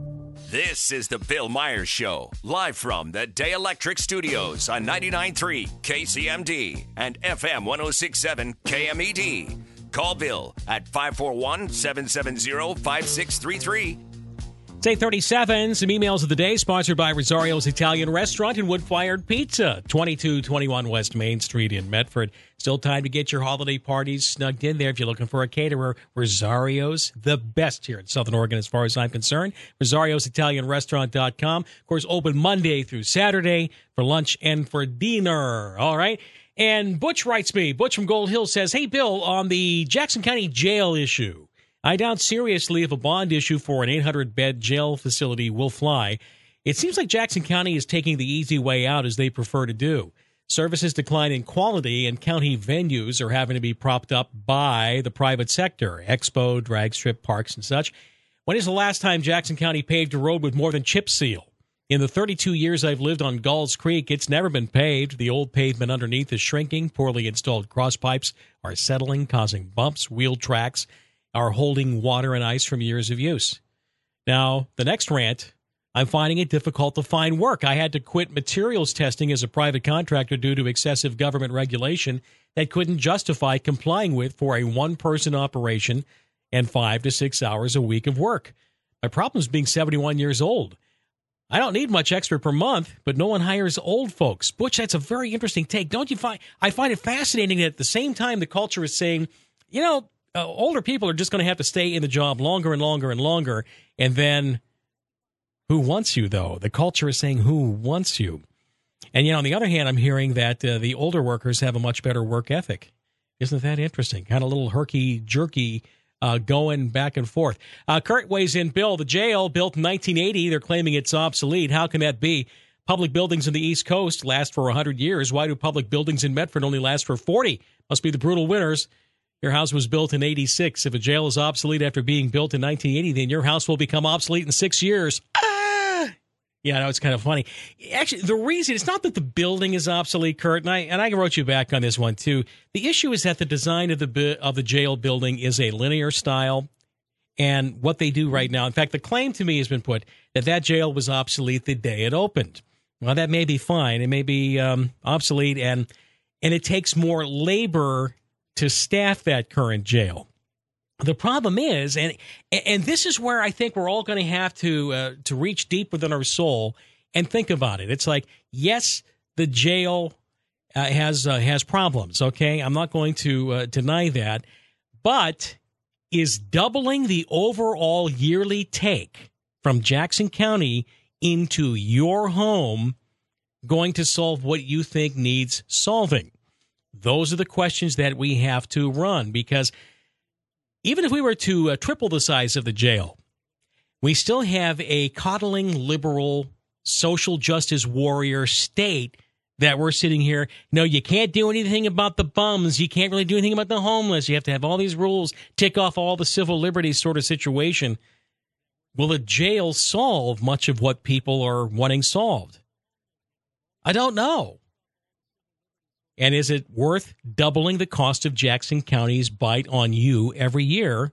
This is the Bill Myers Show, live from the Day Electric Studios on ninety-nine point three K C M D and F M one oh six point seven K M E D. Call Bill at five four one, seven seven zero, five six three three. It's eight thirty-seven. Some emails of the day sponsored by Rosario's Italian Restaurant and Wood-Fired Pizza, twenty-two twenty-one West Main Street in Medford. Still time to get your holiday parties snugged in there if you're looking for a caterer. Rosario's, the best here in Southern Oregon as far as I'm concerned. Rosario's Italian Restaurant dot com. Of course, open Monday through Saturday for lunch and for dinner. All right. And Butch writes me, Butch from Gold Hill says, hey, Bill, on the Jackson County jail issue, I doubt seriously if a bond issue for an eight hundred bed jail facility will fly. It seems like Jackson County is taking the easy way out as they prefer to do. Services decline in quality, and county venues are having to be propped up by the private sector, expo, drag strip parks, and such. When is the last time Jackson County paved a road with more than chip seal? In the thirty-two years I've lived on Gulls Creek, it's never been paved. The old pavement underneath is shrinking. Poorly installed cross pipes are settling, causing bumps. Wheel tracks are holding water and ice from years of use. Now, the next rant, I'm finding it difficult to find work. I had to quit materials testing as a private contractor due to excessive government regulation that couldn't justify complying with for a one-person operation and five to six hours a week of work. My problem is being seventy-one years old. I don't need much extra per month, but no one hires old folks. Butch, that's a very interesting take. Don't you find? I find it fascinating that at the same time the culture is saying, you know, uh, older people are just going to have to stay in the job longer and longer and longer. And then who wants you, though? The culture is saying who wants you. And, you know, on the other hand, I'm hearing that uh, the older workers have a much better work ethic. Isn't that interesting? Kind of a little herky-jerky Uh, going back and forth. Uh, Kurt weighs in, Bill, the jail built in nineteen eighty, they're claiming it's obsolete. How can that be? Public buildings in the East Coast last for one hundred years. Why do public buildings in Medford only last for forty? Must be the brutal winters. Your house was built in eighty-six. If a jail is obsolete after being built in nineteen eighty, then your house will become obsolete in six years. Ah! Yeah, I know, it's kind of funny. Actually, the reason, it's not that the building is obsolete, Kurt, and I and I wrote you back on this one, too. The issue is that the design of the of the jail building is a linear style, and what they do right now, in fact, the claim to me has been put that that jail was obsolete the day it opened. Well, that may be fine. It may be um, obsolete, and and it takes more labor to staff that current jail. The problem is, and and this is where I think we're all going to have to uh, to reach deep within our soul and think about it. It's like, yes, the jail uh, has uh, has problems. Okay, I'm not going to uh, deny that, but is doubling the overall yearly take from Jackson County into your home going to solve what you think needs solving? Those are the questions that we have to run, because even if we were to uh, triple the size of the jail, we still have a coddling, liberal, social justice warrior state that we're sitting here. No, you can't do anything about the bums. You can't really do anything about the homeless. You have to have all these rules, tick off all the civil liberties sort of situation. Will the jail solve much of what people are wanting solved? I don't know. And is it worth doubling the cost of Jackson County's bite on you every year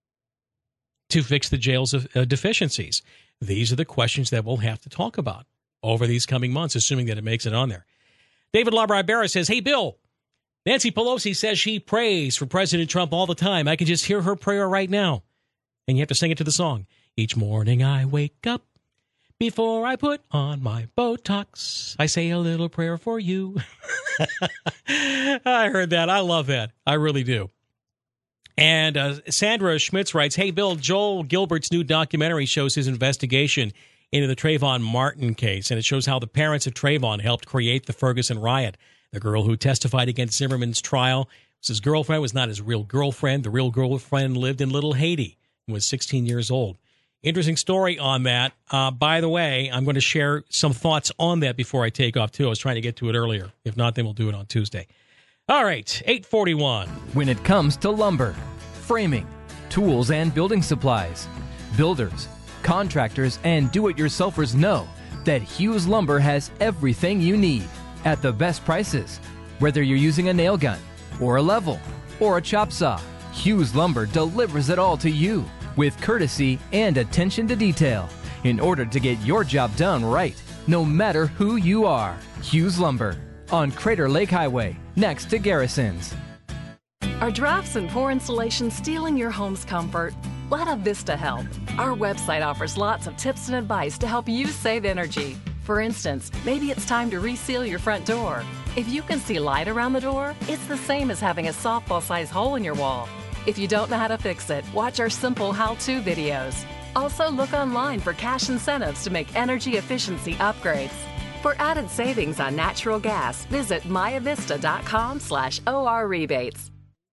to fix the jail's uh, deficiencies? These are the questions that we'll have to talk about over these coming months, assuming that it makes it on there. David LaBarbera says, hey, Bill, Nancy Pelosi says she prays for President Trump all the time. I can just hear her prayer right now. And you have to sing it to the song. Each morning I wake up. Before I put on my Botox, I say a little prayer for you. I heard that. I love that. I really do. And uh, Sandra Schmitz writes, hey, Bill, Joel Gilbert's new documentary shows his investigation into the Trayvon Martin case, and it shows how the parents of Trayvon helped create the Ferguson riot. The girl who testified against Zimmerman's trial was his girlfriend, was not his real girlfriend. The real girlfriend lived in Little Haiti and was sixteen years old. Interesting story on that. Uh, by the way, I'm going to share some thoughts on that before I take off, too. I was trying to get to it earlier. If not, then we'll do it on Tuesday. All right, eight forty-one. When it comes to lumber, framing, tools, and building supplies, builders, contractors, and do-it-yourselfers know that Hughes Lumber has everything you need at the best prices. Whether you're using a nail gun, or a level, or a chop saw, Hughes Lumber delivers it all to you with courtesy and attention to detail. in order to get your job done right, no matter who you are. Hughes Lumber on Crater Lake Highway, next to Garrison's. Are drafts and poor insulation stealing your home's comfort? Let a Vista help. Our website offers lots of tips and advice to help you save energy. For instance, maybe it's time to reseal your front door. If you can see light around the door, it's the same as having a softball-sized hole in your wall. If you don't know how to fix it, watch our simple how-to videos. Also, look online for cash incentives to make energy efficiency upgrades. For added savings on natural gas, visit myavista.com slash OR rebates.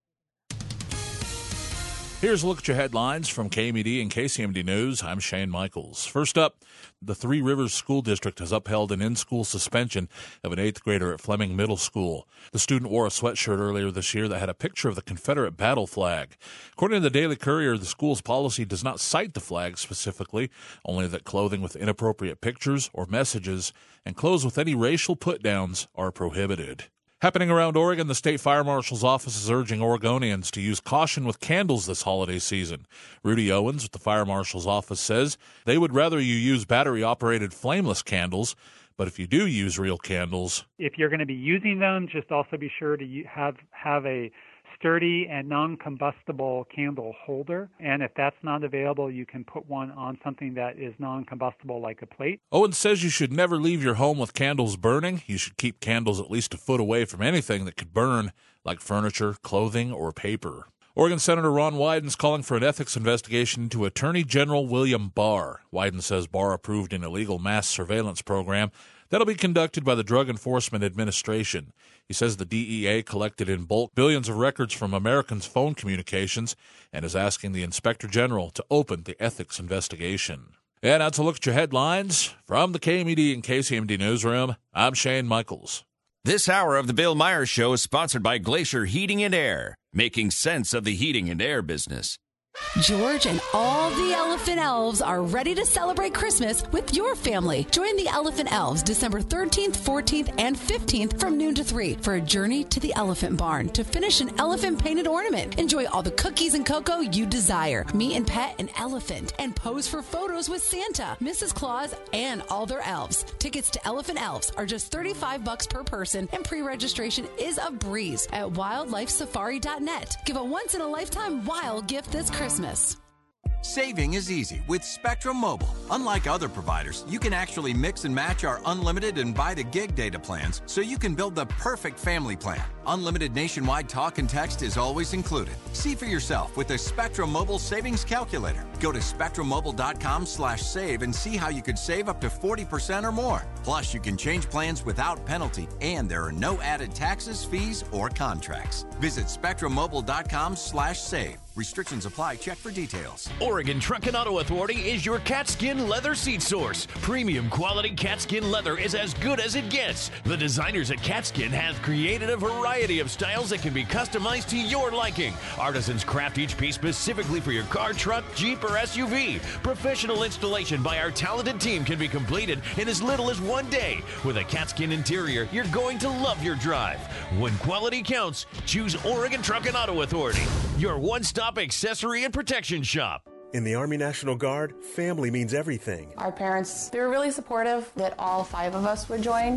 Here's a look at your headlines from K M E D and K C M D News. I'm Shane Michaels. First up, the Three Rivers School District has upheld an in-school suspension of an eighth grader at Fleming Middle School. The student wore a sweatshirt earlier this year that had a picture of the Confederate battle flag. According to the Daily Courier, the school's policy does not cite the flag specifically, only that clothing with inappropriate pictures or messages and clothes with any racial put-downs are prohibited. Happening around Oregon, the state fire marshal's office is urging Oregonians to use caution with candles this holiday season. Rudy Owens with the fire marshal's office says they would rather you use battery-operated flameless candles, but if you do use real candles... If you're going to be using them, just also be sure to have, have a sturdy and non-combustible candle holder. And if that's not available, you can put one on something that is non-combustible like a plate. Owens says you should never leave your home with candles burning. You should keep candles at least a foot away from anything that could burn, like furniture, clothing, or paper. Oregon Senator Ron Wyden is calling for an ethics investigation into Attorney General William Barr. Wyden says Barr approved an illegal mass surveillance program that'll be conducted by the Drug Enforcement Administration. He says the D E A collected in bulk billions of records from Americans' phone communications and is asking the Inspector General to open the ethics investigation. And now to look at your headlines from the K M E D and K C M D Newsroom, I'm Shane Michaels. This hour of the Bill Myers Show is sponsored by Glacier Heating and Air, making sense of the heating and air business. George and all the Elephant Elves are ready to celebrate Christmas with your family. Join the Elephant Elves December thirteenth, fourteenth, and fifteenth from noon to three for a journey to the Elephant Barn to finish an elephant-painted ornament. Enjoy all the cookies and cocoa you desire. Meet and pet an elephant and pose for photos with Santa, Missus Claus, and all their elves. Tickets to Elephant Elves are just thirty-five bucks per person, and pre-registration is a breeze at wildlife safari dot net. Give a once-in-a-lifetime wild gift this Christmas. Christmas. Saving is easy with Spectrum Mobile. Unlike other providers, you can actually mix and match our unlimited and by-the-gig data plans so you can build the perfect family plan. Unlimited nationwide talk and text is always included. See for yourself with the Spectrum Mobile Savings Calculator. Go to spectrum mobile dot com slash save and see how you could save up to forty percent or more. Plus, you can change plans without penalty, and there are no added taxes, fees, or contracts. Visit spectrum mobile dot com slash save. Restrictions apply. Check for details. Oregon Truck and Auto Authority is your Catskin leather seat source. Premium quality Catskin leather is as good as it gets. The designers at Catskin have created a variety of styles that can be customized to your liking. Artisans craft each piece specifically for your car, truck, Jeep, or S U V. Professional installation by our talented team can be completed in as little as one day. With a Catskin interior, you're going to love your drive. When quality counts, choose Oregon Truck and Auto Authority, your one-stop accessory and protection shop. In the Army National Guard, family means everything. Our parents, they were really supportive that all five of us would join.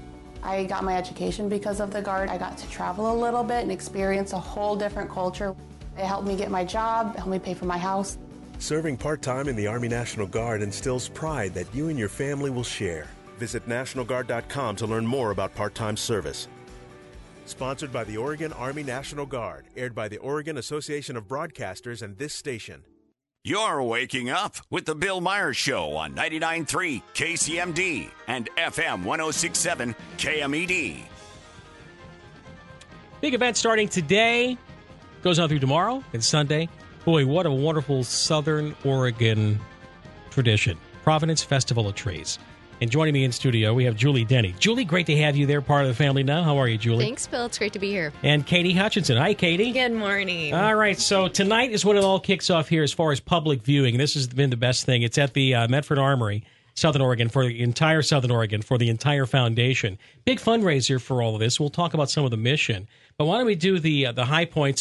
I got my education because of the Guard. I got to travel a little bit and experience a whole different culture. It helped me get my job, it helped me pay for my house. Serving part-time in the Army National Guard instills pride that you and your family will share. Visit national guard dot com to learn more about part-time service. Sponsored by the Oregon Army National Guard, aired by the Oregon Association of Broadcasters and this station. You're waking up with the Bill Myers Show on ninety-nine point three K C M D and F M one oh six point seven K M E D. Big event starting today, goes on through tomorrow and Sunday. Boy, what a wonderful Southern Oregon tradition. Providence Festival of Trees. And joining me in studio, we have Julie Denny. Julie, great to have you there, part of the family now. How are you, Julie? Thanks, Bill. It's great to be here. And Katie Hutchinson. Hi, Katie. Good morning. All right, so tonight is when it all kicks off here as far as public viewing. This has been the best thing. It's at the uh, Medford Armory, Southern Oregon, for the entire Southern Oregon, for the entire foundation. Big fundraiser for all of this. We'll talk about some of the mission. But why don't we do the uh, the high points of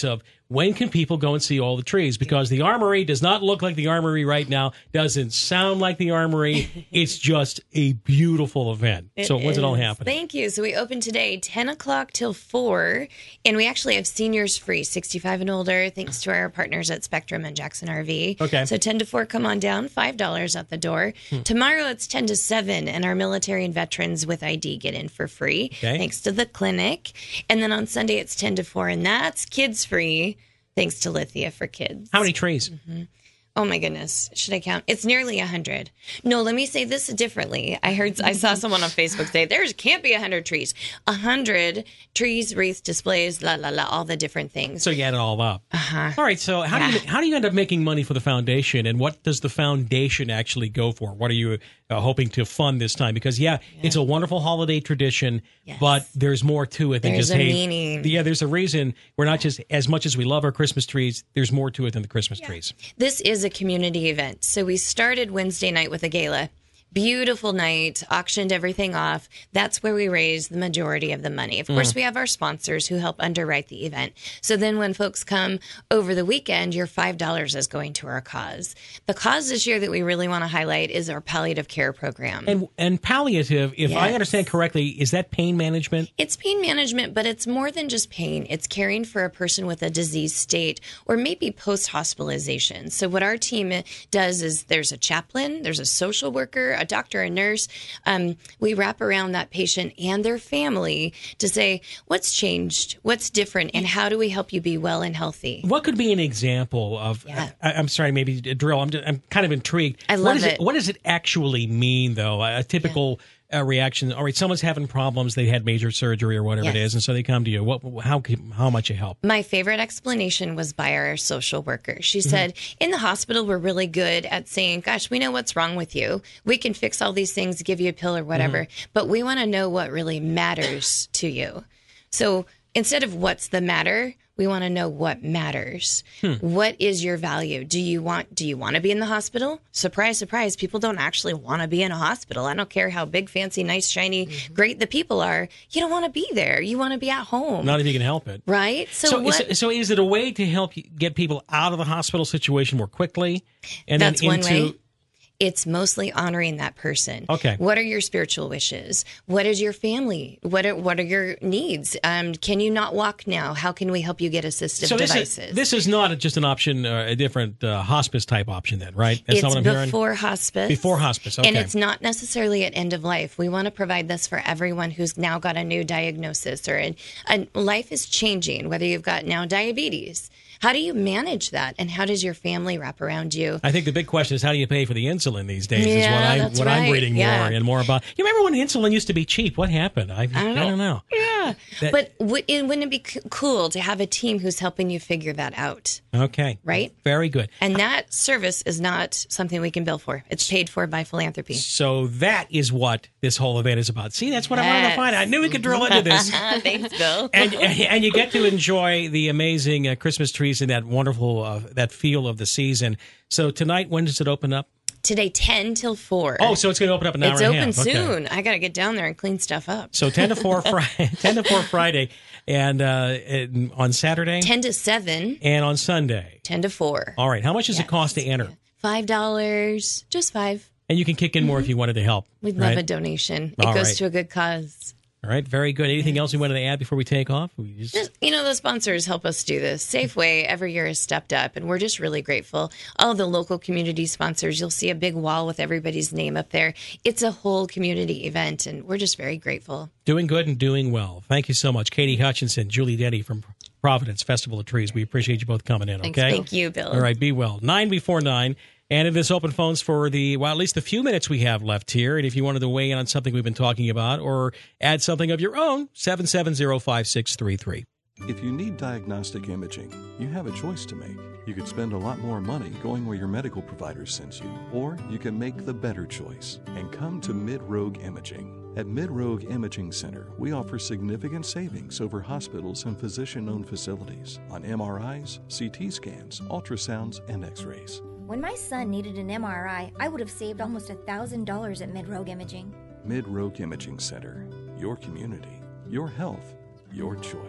when can people go and see all the trees? Because the Armory does not look like the Armory right now, doesn't sound like the Armory. It's just a beautiful event. It so when's is. it all happening? Thank you. So we open today, ten o'clock till four, and we actually have seniors free, sixty-five and older, thanks to our partners at Spectrum and Jackson R V. Okay. So ten to four, come on down, five dollars at the door. Hmm. Tomorrow it's ten to seven, and our military and veterans with I D get in for free, okay. thanks to the clinic. And then on Sunday it's ten to four, and that's kids free, thanks to Lithia for Kids. How many trees? Mm-hmm. Oh my goodness. Should I count? It's nearly a hundred. No, let me say this differently. I heard, I saw someone on Facebook say there can't be a hundred trees. A hundred trees, wreaths, displays, la, la, la, all the different things. So you add it all up. Uh-huh. All right. So how Yeah. do you, how do you end up making money for the foundation, and what does the foundation actually go for? What are you uh, hoping to fund this time? Because yeah, yeah. it's a wonderful holiday tradition, yes. but there's more to it than There's just a hey, meaning. Yeah, there's a reason. We're not just, as much as we love our Christmas trees, there's more to it than the Christmas yeah. trees. This is a community event. So we started Wednesday night with a gala. Beautiful night, auctioned everything off. That's where we raise the majority of the money. Of course, mm. we have our sponsors who help underwrite the event. So then when folks come over the weekend, your five dollars is going to our cause. The cause this year that we really want to highlight is our palliative care program. And and palliative, if yes. I understand correctly, is that pain management? It's pain management, but it's more than just pain. It's caring for a person with a disease state or maybe post-hospitalization. So what our team does is there's a chaplain, there's a social worker, a doctor, a nurse. Um, we wrap around that patient and their family to say, what's changed, what's different, and how do we help you be well and healthy? What could be an example of, yeah. I, I'm sorry, maybe a drill. I'm, just, I'm kind of intrigued. I love what is it. it. What does it actually mean, though? A typical yeah. uh, reaction, all right, someone's having problems, they had major surgery or whatever yes. it is, and so they come to you. What? How, how much you help? My favorite explanation was by our social worker. She Mm-hmm. said, in the hospital, we're really good at saying, gosh, we know what's wrong with you. We can fix all these things, give you a pill or whatever, mm-hmm. but we want to know what really matters to you. So instead of what's the matter, we want to know what matters. Hmm. What is your value? Do you want do you want to be in the hospital? Surprise, surprise, people don't actually want to be in a hospital. I don't care how big, fancy, nice, shiny, mm-hmm. great the people are. You don't want to be there. You want to be at home. Not if you can help it. Right? So, so, what, is, so is it a way to help you get people out of the hospital situation more quickly? And That's then one into, way. It's mostly honoring that person. Okay. What are your spiritual wishes? What is your family? What are what are your needs? Um, can you not walk now? How can we help you get assistive so this devices? Is, this is not just an option, uh, a different uh, hospice type option then, right? That's it's not what I'm before hearing? hospice. Before hospice, okay. And it's not necessarily at end of life. We want to provide this for everyone who's now got a new diagnosis or a, a life is changing, whether you've got now diabetes. How do you manage that, and how does your family wrap around you? I think the big question is, how do you pay for the insulin these days? Yeah, is what, I, that's what right. I'm reading yeah. more and more about. You remember when insulin used to be cheap? What happened? I, I, don't, I don't know. Yeah, that, but w- it, wouldn't it be c- cool to have a team who's helping you figure that out? Okay, right? Very good. And that service is not something we can bill for. It's paid for by philanthropy. So that is what this whole event is about. See, that's what yes. I wanted to find out. I knew we could drill into this. Thanks, Bill. and, and you get to enjoy the amazing uh, Christmas trees and that wonderful, uh, that feel of the season. So tonight, when does it open up? Today, ten till four. Oh, so it's going to open up an hour it's and a half. It's open soon. Okay. I got to get down there and clean stuff up. So ten to four Friday, ten to four Friday, and uh, and on Saturday, ten to seven, and on Sunday, ten to four. All right. How much does yes. it cost to enter? Five dollars, just five. And you can kick in more mm-hmm. if you wanted to help. We'd right? love a donation. It All goes right. to a good cause. All right, very good. Anything else you wanted to add before we take off? We just... Just, you know, the sponsors help us do this. Safeway every year has stepped up, and we're just really grateful. All the local community sponsors, you'll see a big wall with everybody's name up there. It's a whole community event, and we're just very grateful. Doing good and doing well. Thank you so much. Katie Hutchinson, Julie Denny from Providence Festival of Trees. We appreciate you both coming in, Thanks. okay? Thank you, Bill. All right, be well. Nine before nine. And it is open phones for the, well, at least the few minutes we have left here. And if you wanted to weigh in on something we've been talking about or add something of your own, seven seven zero, five six three three. If you need diagnostic imaging, you have a choice to make. You could spend a lot more money going where your medical provider sends you, or you can make the better choice and come to Mid-Rogue Imaging. At Mid-Rogue Imaging Center, we offer significant savings over hospitals and physician-owned facilities on M R Is, C T scans, ultrasounds, and X-rays. When my son needed an M R I, I would have saved almost one thousand dollars at Mid-Rogue Imaging. Mid-Rogue Imaging Center. Your community. Your health. Your choice.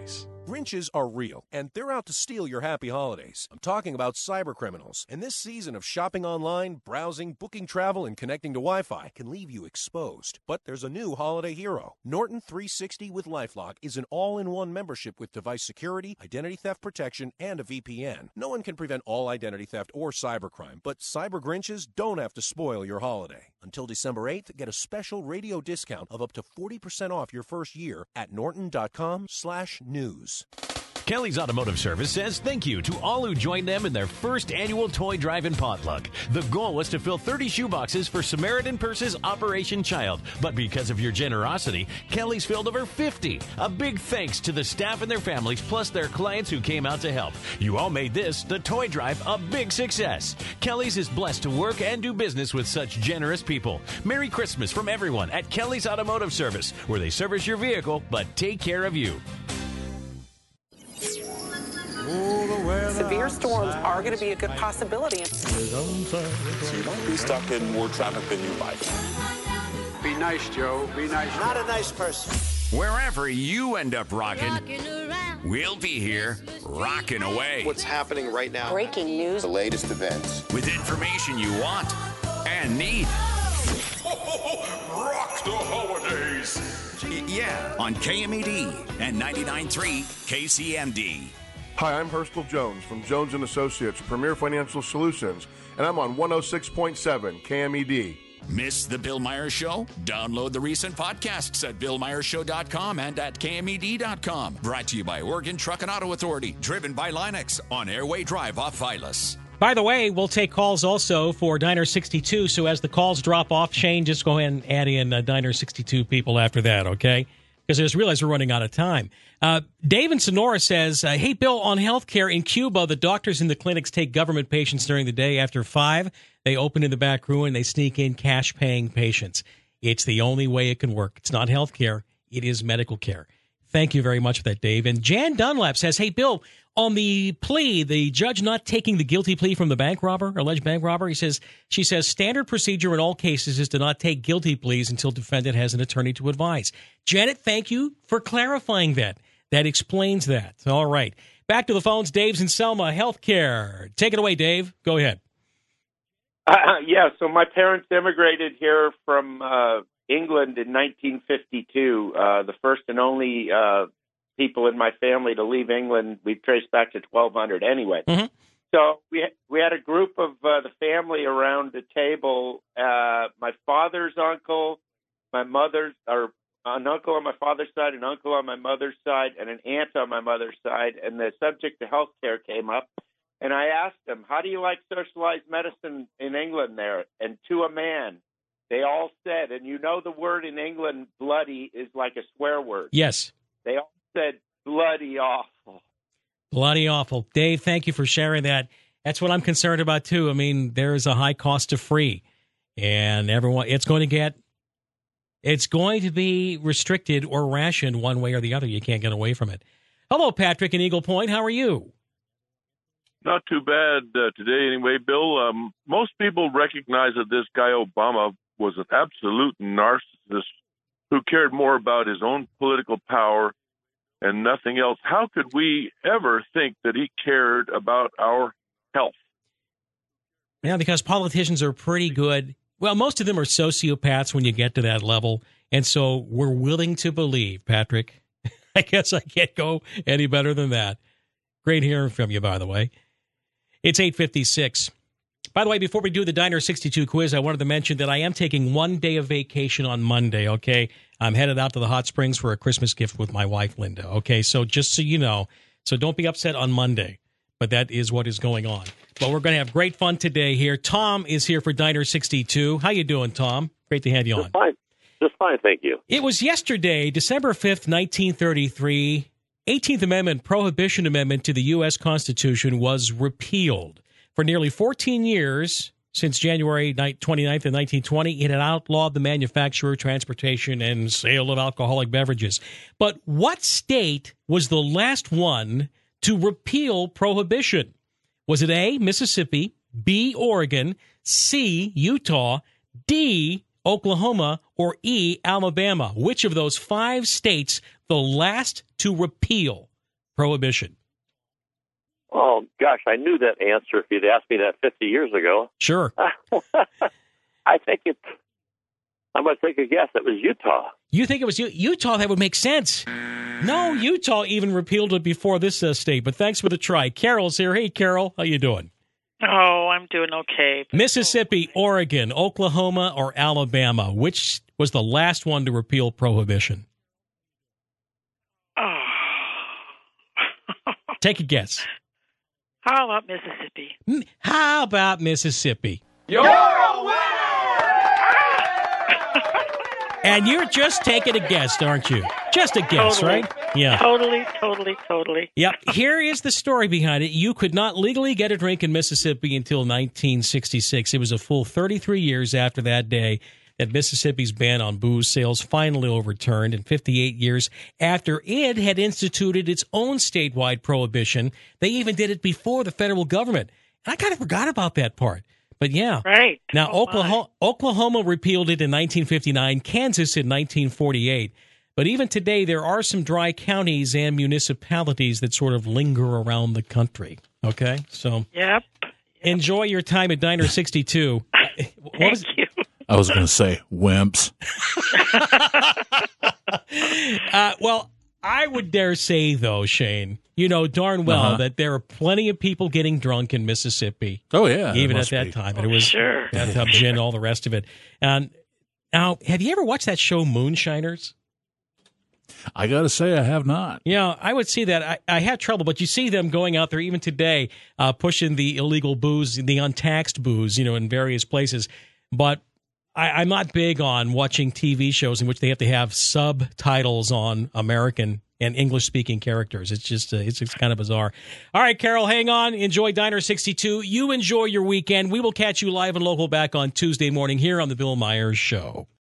Grinches are real, and they're out to steal your happy holidays. I'm talking about cyber criminals. And this season of shopping online, browsing, booking travel, and connecting to Wi-Fi can leave you exposed. But there's a new holiday hero. Norton three sixty with LifeLock is an all-in-one membership with device security, identity theft protection, and a V P N. No one can prevent all identity theft or cybercrime, but cyber Grinches don't have to spoil your holiday. Until December eighth, get a special radio discount of up to forty percent off your first year at norton.com slash news. Kelly's Automotive Service says thank you to all who joined them in their first annual toy drive and potluck. The goal was to fill thirty shoeboxes for Samaritan Purse's Operation Child, but because of your generosity, Kelly's filled over fifty. A big thanks to the staff and their families, plus their clients who came out to help. You all made this, the toy drive, a big success. Kelly's is blessed to work and do business with such generous people. Merry Christmas from everyone at Kelly's Automotive Service, where they service your vehicle but take care of you. Severe storms are going to be a good possibility. So you don't be stuck in more traffic than you like. Be nice, Joe. Be nice. Not a nice person. Wherever you end up rocking, we'll be here rocking away. What's happening right now? Breaking news. The latest events. With information you want and need. Rock the holidays. Y- yeah, on K M E D and ninety-nine point three K C M D. Hi, I'm Hurstel Jones from Jones and Associates, Premier Financial Solutions, and I'm on one oh six point seven K M E D. Miss the Bill Myers Show? Download the recent podcasts at bill myers show dot com and at K M E D dot com. Brought to you by Oregon Truck and Auto Authority, driven by Linux on Airway Drive off Vilas. By the way, we'll take calls also for Diner sixty-two, so as the calls drop off, Shane, just go ahead and add in uh, Diner sixty-two people after that, okay? Because I just realized we're running out of time. Uh, Dave in Sonora says, uh, hey, Bill, on healthcare in Cuba, the doctors in the clinics take government patients during the day. After five, they open in the back room and they sneak in cash-paying patients. It's the only way it can work. It's not healthcare. It is medical care. Thank you very much for that, Dave. And Jan Dunlap says, hey, Bill, on the plea, the judge not taking the guilty plea from the bank robber, alleged bank robber, he says, she says, standard procedure in all cases is to not take guilty pleas until defendant has an attorney to advise. Janet, thank you for clarifying that. That explains that. All right. Back to the phones. Dave's in Selma, healthcare. Take it away, Dave. Go ahead. Uh, yeah, so my parents immigrated here from uh, England in nineteen fifty-two, uh, the first and only uh, people in my family to leave England. We traced back to twelve hundred anyway. Mm-hmm. So we we had a group of uh, the family around the table. Uh, my father's uncle, my mother's, or an uncle on my father's side, an uncle on my mother's side, and an aunt on my mother's side. And the subject of healthcare came up. And I asked them, how do you like socialized medicine in England there? And to a man, they all said, and you know the word in England, bloody, is like a swear word. Yes. They all said, bloody awful. Bloody awful. Dave, thank you for sharing that. That's what I'm concerned about, too. I mean, there is a high cost of free. And everyone, it's going to get, it's going to be restricted or rationed one way or the other. You can't get away from it. Hello, Patrick in Eagle Point. How are you? Not too bad uh, today anyway, Bill. Um, most people recognize that this guy Obama was an absolute narcissist who cared more about his own political power and nothing else. How could we ever think that he cared about our health? Yeah, because politicians are pretty good. Well, most of them are sociopaths when you get to that level. And so we're willing to believe, Patrick. I guess I can't go any better than that. Great hearing from you, by the way. It's eight fifty-six. By the way, before we do the Diner sixty-two quiz, I wanted to mention that I am taking one day of vacation on Monday, okay? I'm headed out to the hot springs for a Christmas gift with my wife, Linda, okay? So just so you know, so don't be upset on Monday, but that is what is going on. But we're going to have great fun today here. Tom is here for Diner sixty-two. How you doing, Tom? Great to have you on. Just fine. Just fine, thank you. It was yesterday, December fifth, nineteen thirty-three. eighteenth Amendment, Prohibition Amendment to the U S Constitution was repealed. For nearly fourteen years, since January twenty-ninth of nineteen twenty, it had outlawed the manufacture, transportation, and sale of alcoholic beverages. But what state was the last one to repeal prohibition? Was it A, Mississippi, B, Oregon, C, Utah, D, Oklahoma, or E, Alabama? Which of those five states the last to repeal prohibition? Oh, gosh, I knew that answer if you'd asked me that fifty years ago. Sure. I think it's, I'm going to take a guess. It was Utah. You think it was U- Utah? That would make sense. No, Utah even repealed it before this uh, state, but thanks for the try. Carol's here. Hey, Carol, how you doing? Oh, I'm doing okay. Mississippi, Oregon, Oklahoma, or Alabama? Which was the last one to repeal prohibition? Oh. Take a guess. How about Mississippi? How about Mississippi? You're a winner! And you're just taking a guess, aren't you? Just a guess, Totally. right? Yeah. Totally, totally, totally. Yep. Here is the story behind it. You could not legally get a drink in Mississippi until nineteen sixty-six. It was a full thirty-three years after that day that Mississippi's ban on booze sales finally overturned, and fifty-eight years after it had instituted its own statewide prohibition. They even did it before the federal government. And I kind of forgot about that part. But yeah. Right. Now, Oh, Oklahoma, Oklahoma repealed it in nineteen fifty-nine, Kansas in nineteen forty-eight. But even today, there are some dry counties and municipalities that sort of linger around the country. Okay? So Yep. enjoy your time at Diner sixty-two. What Thank was, you. I was going to say wimps. uh, well, I would dare say, though, Shane, you know darn well Uh-huh. that there are plenty of people getting drunk in Mississippi. Oh, yeah. Even there at must that be. time. And it was Sure. bathtub gin, all the rest of it. And now, have you ever watched that show, Moonshiners? I got to say, I have not. Yeah, I would see that. I, I had trouble, but you see them going out there even today, uh, pushing the illegal booze, the untaxed booze, you know, in various places. But I, I'm not big on watching T V shows in which they have to have subtitles on American and English-speaking characters. It's just, uh, it's, it's kind of bizarre. All right, Carol, hang on. Enjoy Diner sixty-two. You enjoy your weekend. We will catch you live and local back on Tuesday morning here on The Bill Myers Show.